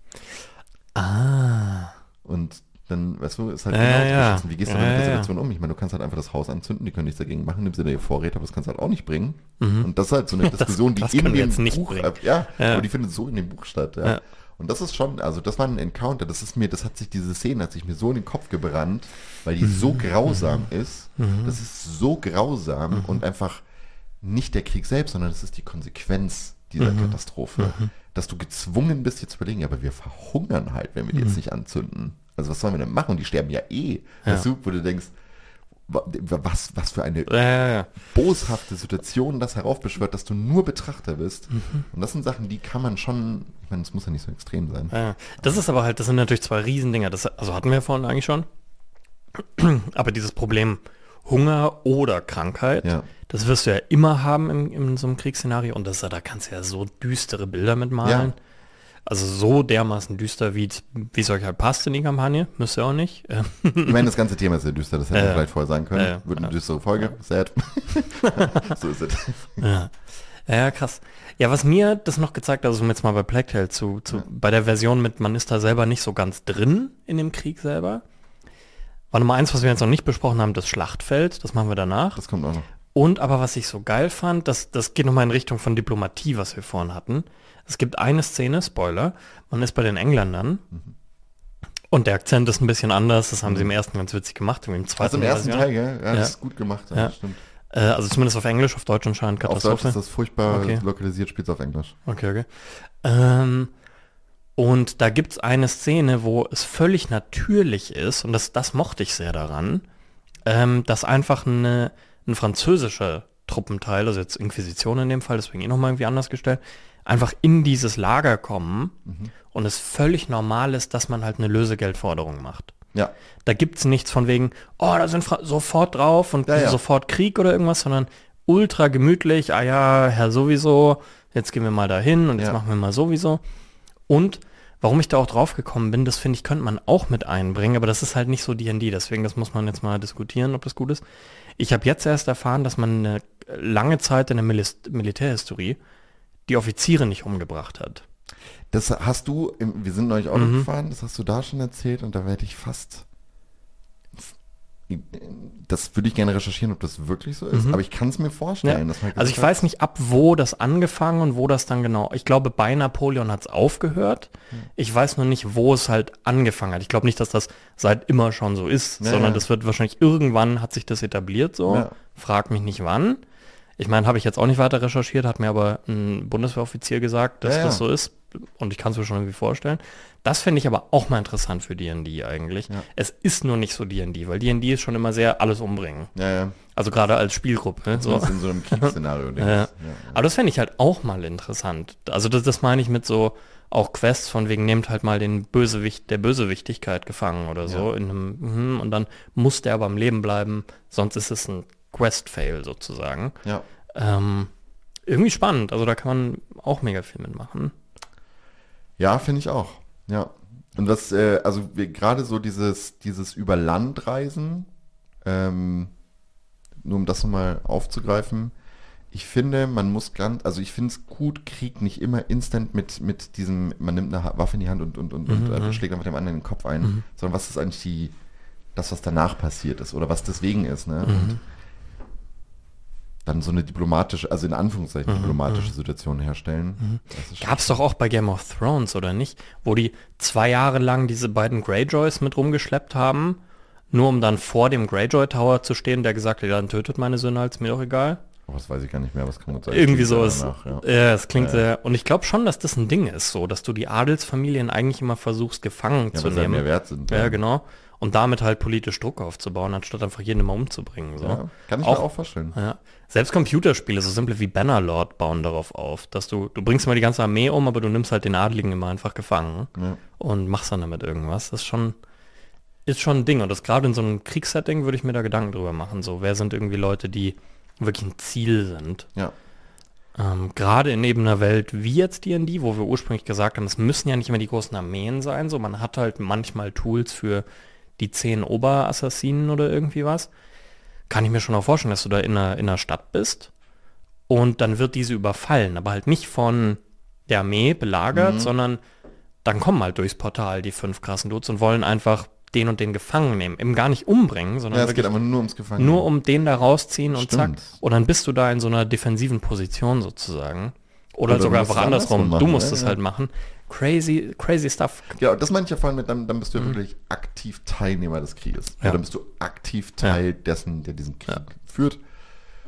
Ah. Und dann, weißt du, ist halt Ja, genau ja. beschissen. Wie gehst du Ja, dann mit der ja. Situation um? Ich meine, du kannst halt einfach das Haus anzünden, die können nichts dagegen machen, nimmst dir dir Vorräte, aber das kannst du halt auch nicht bringen. Und das ist halt so eine Das- Diskussion, die das in können wir dem jetzt nicht Buch, bringen. äh, ja, Ja. aber die findet so in dem Buch statt, ja. Ja. Und das ist schon, also das war ein Encounter, das ist mir, das hat sich, diese Szene hat sich mir so in den Kopf gebrannt, weil die so grausam ist, das ist so grausam und einfach nicht der Krieg selbst, sondern es ist die Konsequenz dieser Katastrophe. dass du gezwungen bist, dir zu überlegen, ja, aber wir verhungern halt, wenn wir die Mhm. jetzt nicht anzünden. Also was sollen wir denn machen? Die sterben ja eh. Ja. Weißt du, wo du denkst, wa- was, was für eine Ja, ja, ja. boshafte Situation das heraufbeschwört, dass du nur Betrachter bist. Mhm. Und das sind Sachen, die kann man schon, ich meine, es muss ja nicht so extrem sein. Ja, das ist aber halt, das sind natürlich zwei Riesendinger. Das, also hatten wir vorhin eigentlich schon. Aber dieses Problem Hunger oder Krankheit, Ja. das wirst du ja immer haben im, in so einem Kriegsszenario. Und das, da kannst du ja so düstere Bilder mitmalen. Ja. Also so dermaßen düster, wie es euch halt passt in die Kampagne. Müsst ihr auch nicht. Ähm, Ich meine, das ganze Thema ist sehr düster, das hätte Ja, wir ja. vielleicht vorher sagen können. Ja, ja. Wird eine Ja. düstere Folge, sad. So ist es. Ja. Ja, krass. Ja, was mir das noch gezeigt hat, also um jetzt mal bei Plague Tale zu, zu Ja. bei der Version mit, man ist da selber nicht so ganz drin in dem Krieg selber. War Nummer eins, was wir jetzt noch nicht besprochen haben, das Schlachtfeld, das machen wir danach. Das kommt auch noch. Und aber was ich so geil fand, das, das geht nochmal in Richtung von Diplomatie, was wir vorhin hatten. Es gibt eine Szene, Spoiler, man ist bei den Engländern und der Akzent ist ein bisschen anders, das haben sie im ersten ganz witzig gemacht, im zweiten Also im ersten Version. Teil, gell? Ja, Ja. das ist gut gemacht, ja, Ja. das stimmt. Äh, also zumindest auf Englisch, auf Deutsch anscheinend Auf Deutsch Katastrophe. ist das furchtbar Okay. lokalisiert, spielt auf Englisch. Okay, okay. Ähm, und da gibt es eine Szene, wo es völlig natürlich ist, und das, das mochte ich sehr daran, ähm, dass einfach eine, ein französischer Truppenteil, also jetzt Inquisition in dem Fall, deswegen eh nochmal irgendwie anders gestellt, einfach in dieses Lager kommen und es völlig normal ist, dass man halt eine Lösegeldforderung macht. Ja, Da gibt es nichts von wegen, oh, da sind Fra sofort drauf und Ja, ja. sofort Krieg oder irgendwas, sondern ultra gemütlich, ah ja, Herr sowieso, jetzt gehen wir mal dahin und jetzt Ja. machen wir mal sowieso. Und warum ich da auch drauf gekommen bin, das finde ich, könnte man auch mit einbringen, aber das ist halt nicht so D und D, deswegen das muss man jetzt mal diskutieren, ob das gut ist. Ich habe jetzt erst erfahren, dass man eine lange Zeit in der Milis Militärhistorie die Offiziere nicht umgebracht hat. das hast du, im, wir sind neulich Auto Mhm. gefahren, das hast du da schon erzählt und da werde ich fast, das würde ich gerne recherchieren, ob das wirklich so ist, Mhm. aber ich kann es mir vorstellen. Ja. Dass man Also ich gesagt weiß nicht, ab wo das angefangen und wo das dann genau, ich glaube bei Napoleon hat es aufgehört. Ich weiß nur nicht, wo es halt angefangen hat. Ich glaube nicht, dass das seit immer schon so ist, Ja, sondern ja. das wird wahrscheinlich irgendwann hat sich das etabliert so. Ja. Frag mich nicht wann. Ich meine, habe ich jetzt auch nicht weiter recherchiert, hat mir aber ein Bundeswehroffizier gesagt, dass Ja, ja. das so ist und ich kann es mir schon irgendwie vorstellen. Das finde ich aber auch mal interessant für D und D eigentlich. Ja. Es ist nur nicht so D und D, weil D und D ist schon immer sehr alles umbringen. Ja, ja. Also gerade als Spielgruppe. Ne? So. So. In so einem Kriegsszenario. denkst. Ja. Ja. Aber das fände ich halt auch mal interessant. Also das, das meine ich mit so auch Quests von wegen, nehmt halt mal den Bösewicht der Bösewichtigkeit gefangen oder so. Ja. In einem, mhm, und dann muss der aber am Leben bleiben, sonst ist es ein Quest-Fail sozusagen. Ja. Ähm, irgendwie spannend. Also da kann man auch mega viel mitmachen. Ja, finde ich auch. Ja. Und das, äh, also wir- gerade so dieses, dieses über Land reisen, ähm, nur um das nochmal aufzugreifen, ich finde, man muss ganz, also ich finde es gut, Krieg nicht immer instant mit, mit diesem, man nimmt eine Ha- Waffe in die Hand und, und, und, und Mhm, äh, schlägt einfach dem anderen in den Kopf ein, sondern was ist eigentlich die, das, was danach passiert ist oder was deswegen ist, ne? Und dann so eine diplomatische, also in Anführungszeichen diplomatische Situation herstellen. Das ist schon- Gab's doch auch bei Game of Thrones, oder nicht? Wo die zwei Jahre lang diese beiden Greyjoys mit rumgeschleppt haben, nur um dann vor dem Greyjoy Tower zu stehen, der gesagt hat, ja, dann tötet meine Söhne, ist mir doch egal. Oh, das weiß ich gar nicht mehr, was kann man sagen. Irgendwie Klingt so ja ist. danach, ja. Ja, es klingt Ja. sehr. Und ich glaube schon, dass das ein Ding ist, so, dass du die Adelsfamilien eigentlich immer versuchst, gefangen Ja, zu weil sie halt nehmen. mehr wert sind. Ja, genau. Und damit halt politisch Druck aufzubauen, anstatt einfach jeden immer umzubringen. So. Ja, kann ich Auch- mir auch vorstellen. Ja. Selbst Computerspiele, so simple wie Bannerlord, bauen darauf auf, dass du, du bringst mal die ganze Armee um, aber du nimmst halt den Adligen immer einfach gefangen Ja. und machst dann damit irgendwas. Das ist schon, ist schon ein Ding. Und das gerade in so einem Kriegssetting würde ich mir da Gedanken drüber machen. So, wer sind irgendwie Leute, die wirklich ein Ziel sind? Ja. Ähm, gerade in eben einer Welt wie jetzt D und D, wo wir ursprünglich gesagt haben, es müssen ja nicht immer die großen Armeen sein, so man hat halt manchmal Tools für die zehn Oberassassinen oder irgendwie was. Kann ich mir schon auch vorstellen, dass du da in einer, in einer Stadt bist und dann wird diese überfallen, aber halt nicht von der Armee belagert, Mhm. sondern dann kommen halt durchs Portal die fünf krassen Dudes und wollen einfach den und den gefangen nehmen. Eben gar nicht umbringen, sondern Ja, es geht wirklich aber nur ums Gefangen. nur um den da rausziehen und Stimmt. zack. Und dann bist du da in so einer defensiven Position sozusagen. Oder, Oder du sogar musst einfach es andersrum. andersrum machen, du musst ja, es ja. halt machen. Crazy, crazy stuff. Ja, das meine ich ja vorhin mit, dann, dann bist du ja wirklich aktiv Teilnehmer des Krieges. Ja. Ja. Dann bist du aktiv Teil dessen, der diesen Krieg Ja. führt.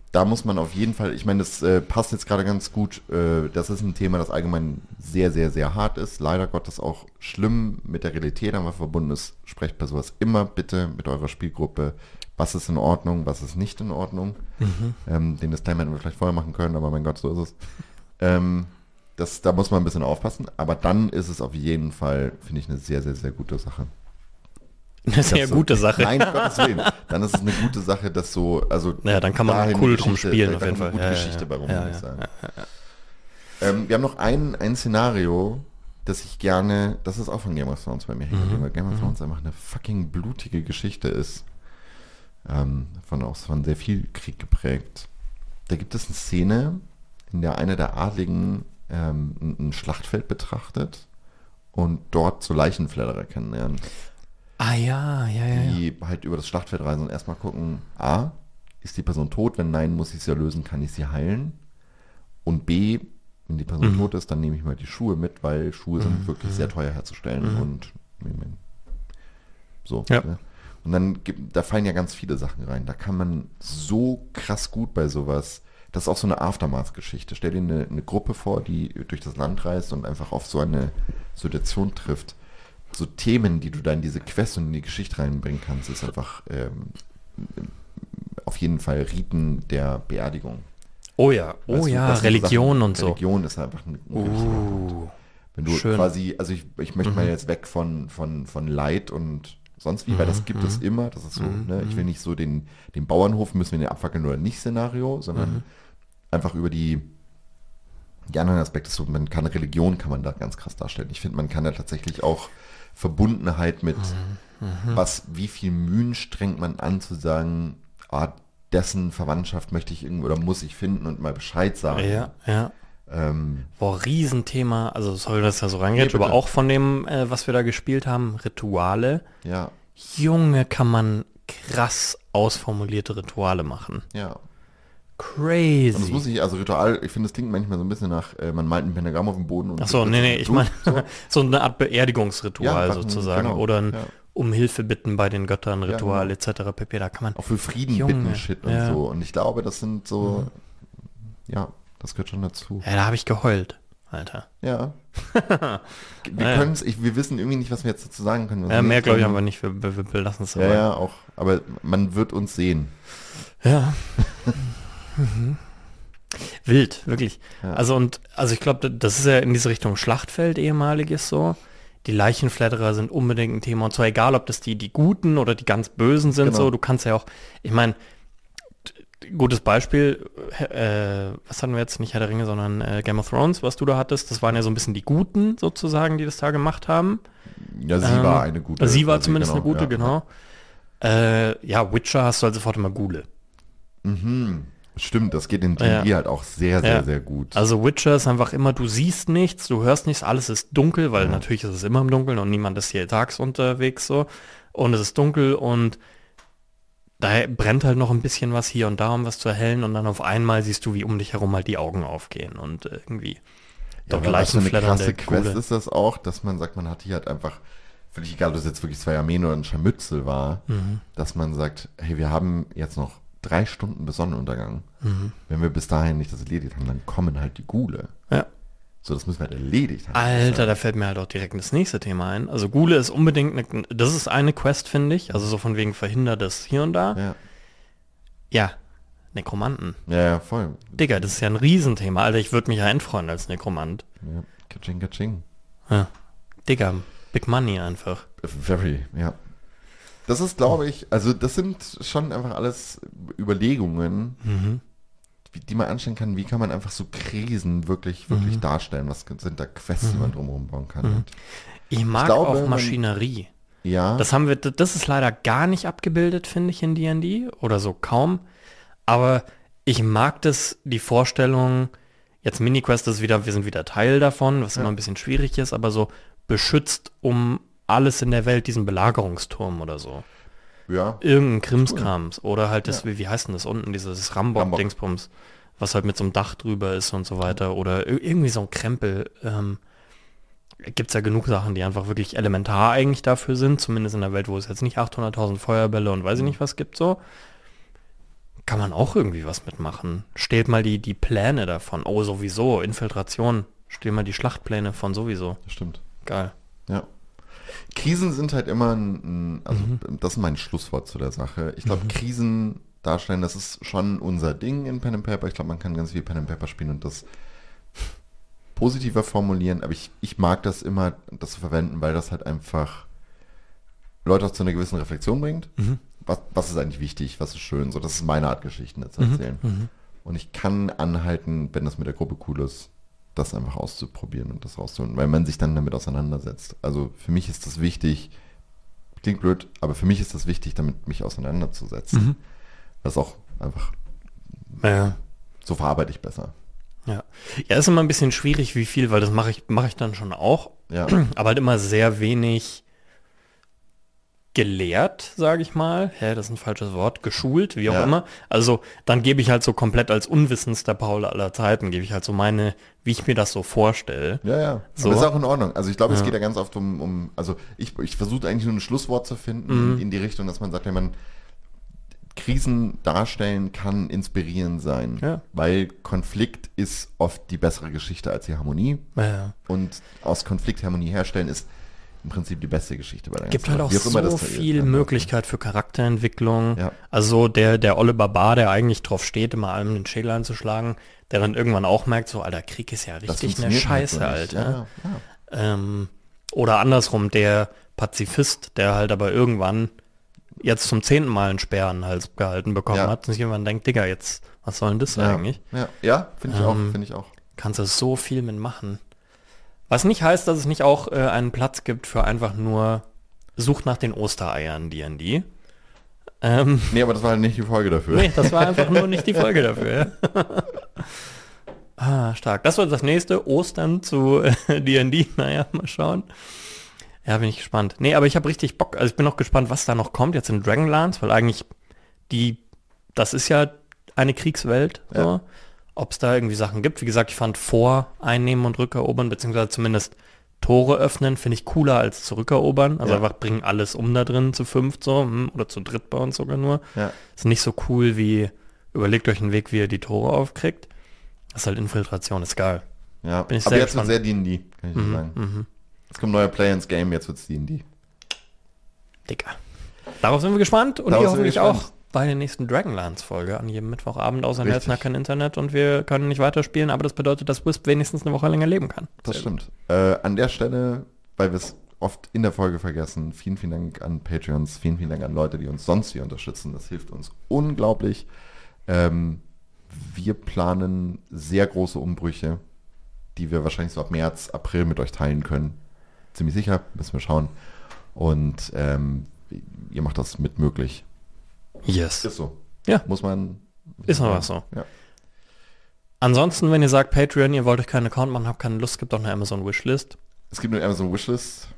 da muss man auf jeden Fall, ich meine, das äh, passt jetzt gerade ganz gut, äh, das ist ein Thema, das allgemein sehr, sehr, sehr hart ist, leider Gottes auch schlimm mit der Realität einmal verbunden ist. Sprecht bei sowas immer bitte mit eurer Spielgruppe, was ist in Ordnung, was ist nicht in Ordnung. Mhm. Ähm, den Disclaimer hätten wir vielleicht vorher machen können, aber mein Gott, so ist es. Ähm, das, da muss man ein bisschen aufpassen, aber dann ist es auf jeden Fall, finde ich, eine sehr, sehr, sehr gute Sache. Eine sehr so, ähm, Sache. Nein, Gottes Willen. Dann ist es eine gute Sache, dass so, also ja, dann kann man cool drum spielen auf jeden Fall. Eine gute ja, Geschichte ja, bei rum, ja, würde ich ja, sagen. ja, ja, ja. Ähm, wir haben noch ein, ein Szenario, das ich gerne, das ist auch von Game of Thrones bei mir hängen, mhm. weil Game of Thrones einfach eine fucking blutige Geschichte ist. Ähm, von auch von sehr viel Krieg geprägt. Da gibt es eine Szene, in der einer der Adligen ähm, ein, ein Schlachtfeld betrachtet und dort so Leichenfledderer kennenlernt. Ah ja, ja, ja. Die ja. halt über das Schlachtfeld reisen und erstmal gucken, A, ist die Person tot? Wenn nein, muss ich sie erlösen, kann ich sie heilen? Und B, wenn die Person mhm. tot ist, dann nehme ich mal die Schuhe mit, weil Schuhe mhm. sind wirklich mhm. sehr teuer herzustellen mhm. und so. Ja. Ne? Und dann gibt, da fallen ja ganz viele Sachen rein. Da kann man so krass gut bei sowas, das ist auch so eine Aftermath-Geschichte. Stell dir eine, eine Gruppe vor, die durch das Land reist und einfach auf so eine Situation trifft. So Themen, die du da in diese Quest und in die Geschichte reinbringen kannst, ist einfach ähm, auf jeden Fall Riten der Beerdigung. Oh ja, oh weißt du, ja, Religion Sachen, und so. Religion ist einfach ein, ein uh, Wenn du schön. quasi, also ich, ich möchte mhm. mal jetzt weg von, von, von Leid und sonst wie, mhm. weil das gibt mhm. es immer. Das ist so, mhm. ne, ich will nicht so den, den Bauernhof müssen wir den abfackeln oder nicht Szenario, sondern mhm. einfach über die die anderen Aspekte. So, man kann Religion kann man da ganz krass darstellen. Ich finde, man kann da tatsächlich auch Verbundenheit mit mhm. Mhm. was, wie viel Mühen strengt man an zu sagen, ah, dessen Verwandtschaft möchte ich irgendwie oder muss ich finden und mal Bescheid sagen. Ja, ja. Ähm, Boah, Riesenthema, also sorry, dass da so reingeht, nee, aber auch von dem, äh, was wir da gespielt haben, Rituale. Ja. Junge, kann man krass ausformulierte Rituale machen. Ja. Crazy. Und das muss ich, also Ritual, ich finde, das klingt manchmal so ein bisschen nach, äh, man malt ein Pentagramm auf den Boden und... Ach so, nee, nee, ich meine so. so eine Art Beerdigungsritual ja, sozusagen. Genau, oder ein ja. um Hilfe bitten bei den Göttern, Ritual ja, et cetera pp. Da kann man... Auch für Frieden Junge, bitten, Shit und ja. so. Und ich glaube, das sind so... Mhm. Ja, das gehört schon dazu. Ja, da habe ich geheult, Alter. Ja. wir ja, können es, wir wissen irgendwie nicht, was wir jetzt dazu sagen können. Ja, mehr glaube ich aber nicht, wir, wir, wir lassen es so. Ja, ja, auch. Aber man wird uns sehen. Ja. mhm. Wild, wirklich. Ja. Also und also ich glaube, das ist ja in diese Richtung Schlachtfeld ehemaliges so. Die Leichenfledderer sind unbedingt ein Thema. Und zwar egal, ob das die, die Guten oder die ganz Bösen sind. Genau. So, du kannst ja auch, ich meine, gutes Beispiel, äh, was hatten wir jetzt, nicht Herr der Ringe, sondern äh, Game of Thrones, was du da hattest, das waren ja so ein bisschen die Guten sozusagen, die das da gemacht haben. Ja, sie ähm, war eine gute. Sie war zumindest genau, eine gute, ja, genau. Ja. Äh, ja, Witcher hast du halt sofort immer Gule. Mhm. Stimmt, das geht in D und D ja. halt auch sehr, sehr, ja. sehr gut. Also Witcher ist einfach immer, du siehst nichts, du hörst nichts, alles ist dunkel, weil ja. natürlich ist es immer im Dunkeln und niemand ist hier tags unterwegs so. Und es ist dunkel und da brennt halt noch ein bisschen was hier und da, um was zu erhellen und dann auf einmal siehst du, wie um dich herum halt die Augen aufgehen und irgendwie ja, doch Leichenfleddernde eine krasse Quest Kohle. Ist das auch, dass man sagt, man hat hier halt einfach, völlig egal, ob das jetzt wirklich zwei Armeen oder ein Scharmützel war, mhm. dass man sagt, hey, wir haben jetzt noch drei Stunden bis Sonnenuntergang. Mhm. Wenn wir bis dahin nicht das erledigt haben, dann kommen halt die Ghule. Ja. So, das müssen wir halt erledigt haben. Alter, da fällt mir halt auch direkt das nächste Thema ein. Also Ghule ist unbedingt, eine, das ist eine Quest, finde ich. Also so von wegen verhindert das hier und da. Ja. Ja, Nekromanten. Ja, ja, voll. Digga, das ist ja ein Riesenthema. Alter, ich würde mich ja entfreuen als Nekromant. Ja, kaching, kaching. Ja. Digga, Big Money einfach. Very, ja. Das ist, glaube ich, also das sind schon einfach alles Überlegungen, mhm. die, die man anstellen kann. Wie kann man einfach so Krisen wirklich, wirklich mhm. darstellen? Was sind da Quests, mhm. die man drumherum bauen kann? Mhm. Ich mag ich glaube, auch Maschinerie. Man, ja. Das haben wir, das ist leider gar nicht abgebildet, finde ich, in D und D oder so kaum. Aber ich mag das, die Vorstellung, jetzt Mini-Quest ist wieder, wir sind wieder Teil davon, was ja. immer ein bisschen schwierig ist, aber so beschützt um alles in der Welt, diesen Belagerungsturm oder so. Ja. Irgendein Krimskrams. Cool. Oder halt das, ja. wie, wie heißt denn das unten, dieses Rambock-Dingsbums, was halt mit so einem Dach drüber ist und so weiter. Oder irgendwie so ein Krempel. Ähm, Gibt es ja genug Sachen, die einfach wirklich elementar eigentlich dafür sind, zumindest in der Welt, wo es jetzt nicht achthunderttausend Feuerbälle und weiß ich nicht was gibt, so. kann man auch irgendwie was mitmachen. Stellt mal die, die Pläne davon. Oh, sowieso, Infiltration. Stell mal die Schlachtpläne von sowieso. Das stimmt. Geil. Ja. Krisen sind halt immer ein, ein also Mhm. das ist mein Schlusswort zu der Sache. Ich glaube, Mhm. Krisen darstellen, das ist schon unser Ding in Pen and Paper. Ich glaube, man kann ganz viel Pen and Paper spielen und das positiver formulieren, aber ich, ich mag das immer, das zu verwenden, weil das halt einfach Leute auch zu einer gewissen Reflexion bringt. Mhm. Was, was ist eigentlich wichtig, was ist schön, so das ist meine Art, Geschichten zu Mhm. erzählen. Mhm. Und ich kann anhalten, wenn das mit der Gruppe cool ist, das einfach auszuprobieren und das rauszuholen, weil man sich dann damit auseinandersetzt. Also für mich ist das wichtig, klingt blöd, aber für mich ist das wichtig, damit mich auseinanderzusetzen. Mhm. Das ist auch einfach, Ja. so verarbeite ich besser. Ja. Ja, ist immer ein bisschen schwierig, wie viel, weil das mache ich, mache ich dann schon auch, Ja, aber halt immer sehr wenig gelehrt, sage ich mal. Hä, das ist ein falsches Wort. Geschult, wie auch Ja. immer. Also dann gebe ich halt so komplett als unwissendster Paul aller Zeiten, gebe ich halt so meine, wie ich mir das so vorstelle. ja, ja. So. Aber ist auch in Ordnung. Also ich glaube, es Ja. geht ja ganz oft um, um also ich, ich versuche eigentlich nur ein Schlusswort zu finden Mhm. in die Richtung, dass man sagt, wenn man Krisen darstellen kann, inspirierend sein. Ja. Weil Konflikt ist oft die bessere Geschichte als die Harmonie. Ja. Und aus Konflikt Harmonie herstellen ist im Prinzip die beste Geschichte bei der Gibt ganzen halt auch Sache. Wie immer so das viel ist. Möglichkeit für Charakterentwicklung. Ja. Also der, der olle Barbar, der eigentlich drauf steht, immer allem den Schädel einzuschlagen, der dann irgendwann auch merkt, so, Alter, Krieg ist ja Das richtig eine funktioniert halt so Scheiße, nicht. Alter. Ja, ja. Ähm, oder andersrum, der Pazifist, der halt aber irgendwann jetzt zum zehnten Mal einen Speer an den Hals gehalten bekommen Ja. hat und sich irgendwann denkt, Digga, jetzt, was soll denn das Ja. eigentlich? Ja, ja finde ich auch, Ähm, finde ich auch. Kannst du so viel mitmachen. Was nicht heißt, dass es nicht auch äh, einen Platz gibt für einfach nur Sucht nach den Ostereiern D und D. Ähm, Nee, aber das war halt nicht die Folge dafür. nee, das war einfach nur nicht die Folge dafür. Ja. ah, stark. Das wird das nächste, Ostern zu äh, D und D. Naja, mal schauen. Ja, bin ich gespannt. Nee, aber ich habe richtig Bock. Also ich bin noch gespannt, was da noch kommt jetzt in Dragonlance, weil eigentlich die, das ist ja eine Kriegswelt. So. Ja. Ob es da irgendwie Sachen gibt. Wie gesagt, ich fand vor einnehmen und rückerobern, beziehungsweise zumindest Tore öffnen, finde ich cooler als zurückerobern. Also Ja. einfach bringen alles um da drin zu fünft so, hm, oder zu dritt bei uns sogar nur. Ja. Ist nicht so cool wie, überlegt euch einen Weg, wie ihr die Tore aufkriegt. Das ist halt Infiltration, ist geil. Ja, Bin ich aber sehr jetzt wird gespannt. sehr D und D, kann ich nur sagen. Mhm. Jetzt kommt ein neuer Player ins Game, jetzt wird's D und D. Dicker. Darauf sind wir gespannt und Darauf ihr sind wir hoffentlich gespannt. auch bei der nächsten Dragonlance-Folge an jedem Mittwochabend, außer Richtig. Nelson hat kein Internet und wir können nicht weiterspielen, aber das bedeutet, dass Wisp wenigstens eine Woche länger leben kann. Das Sehr stimmt. Äh, an der Stelle, weil wir es oft in der Folge vergessen, vielen, vielen Dank an Patreons, vielen, vielen Dank an Leute, die uns sonst hier unterstützen. Das hilft uns unglaublich. Ähm, wir planen sehr große Umbrüche, die wir wahrscheinlich so ab März, April mit euch teilen können. Ziemlich sicher, müssen wir schauen. Und ähm, ihr macht das mit möglich. Yes. Ist so. Ja. Muss man. Ist noch was so. Ja. Ansonsten, wenn ihr sagt Patreon, ihr wollt euch keinen Account machen, habt keine Lust, gibt auch eine Amazon Wishlist. Es gibt eine Amazon Wishlist.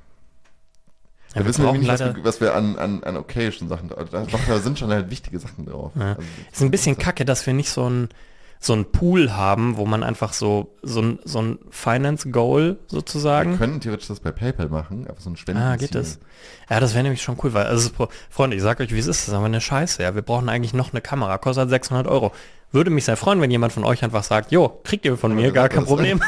Ja, Da wir wissen wir brauchen nicht, was leider, wir, was wir an, an, an okayischen Sachen, da, da da sind schon halt wichtige Sachen drauf. Ja. Also, ist ein bisschen kacke, dass wir nicht so ein so ein Pool haben, wo man einfach so so ein, so ein Finance Goal wir sozusagen. können theoretisch das bei PayPal machen, aber so ein Spenden. Ah, geht das? Ja, das wäre nämlich schon cool, weil, also, Freunde, ich sag euch, wie es ist, das ist aber eine Scheiße, ja. Wir brauchen eigentlich noch eine Kamera, kostet sechshundert Euro. Würde mich sehr freuen, wenn jemand von euch einfach sagt, jo, kriegt ihr von Aber mir, das- gar kein das- Problem.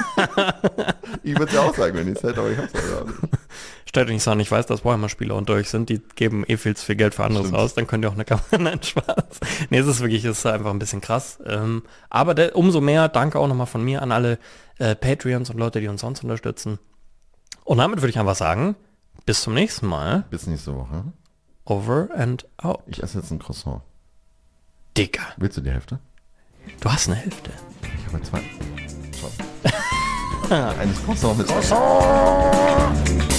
Ich würde es ja auch sagen, wenn ich es hätte, aber ich hab's ja nicht. Stellt euch nicht so an, ich weiß, dass Warhammer-Spieler unter euch sind, die geben eh viel zu viel Geld für anderes Stimmt. aus, dann könnt ihr auch eine Kamera, nein, Spaß. Nee, es ist wirklich, es ist einfach ein bisschen krass. Ähm, aber der, umso mehr, danke auch nochmal von mir an alle äh, Patreons und Leute, die uns sonst unterstützen. Und damit würde ich einfach sagen, bis zum nächsten Mal. Bis nächste Woche. Over and out. Ich esse jetzt ein Croissant. Dicker, Willst du die Hälfte? du hast eine Hälfte. Ich habe zwei. Schon. Eines Croissant mit Croissant!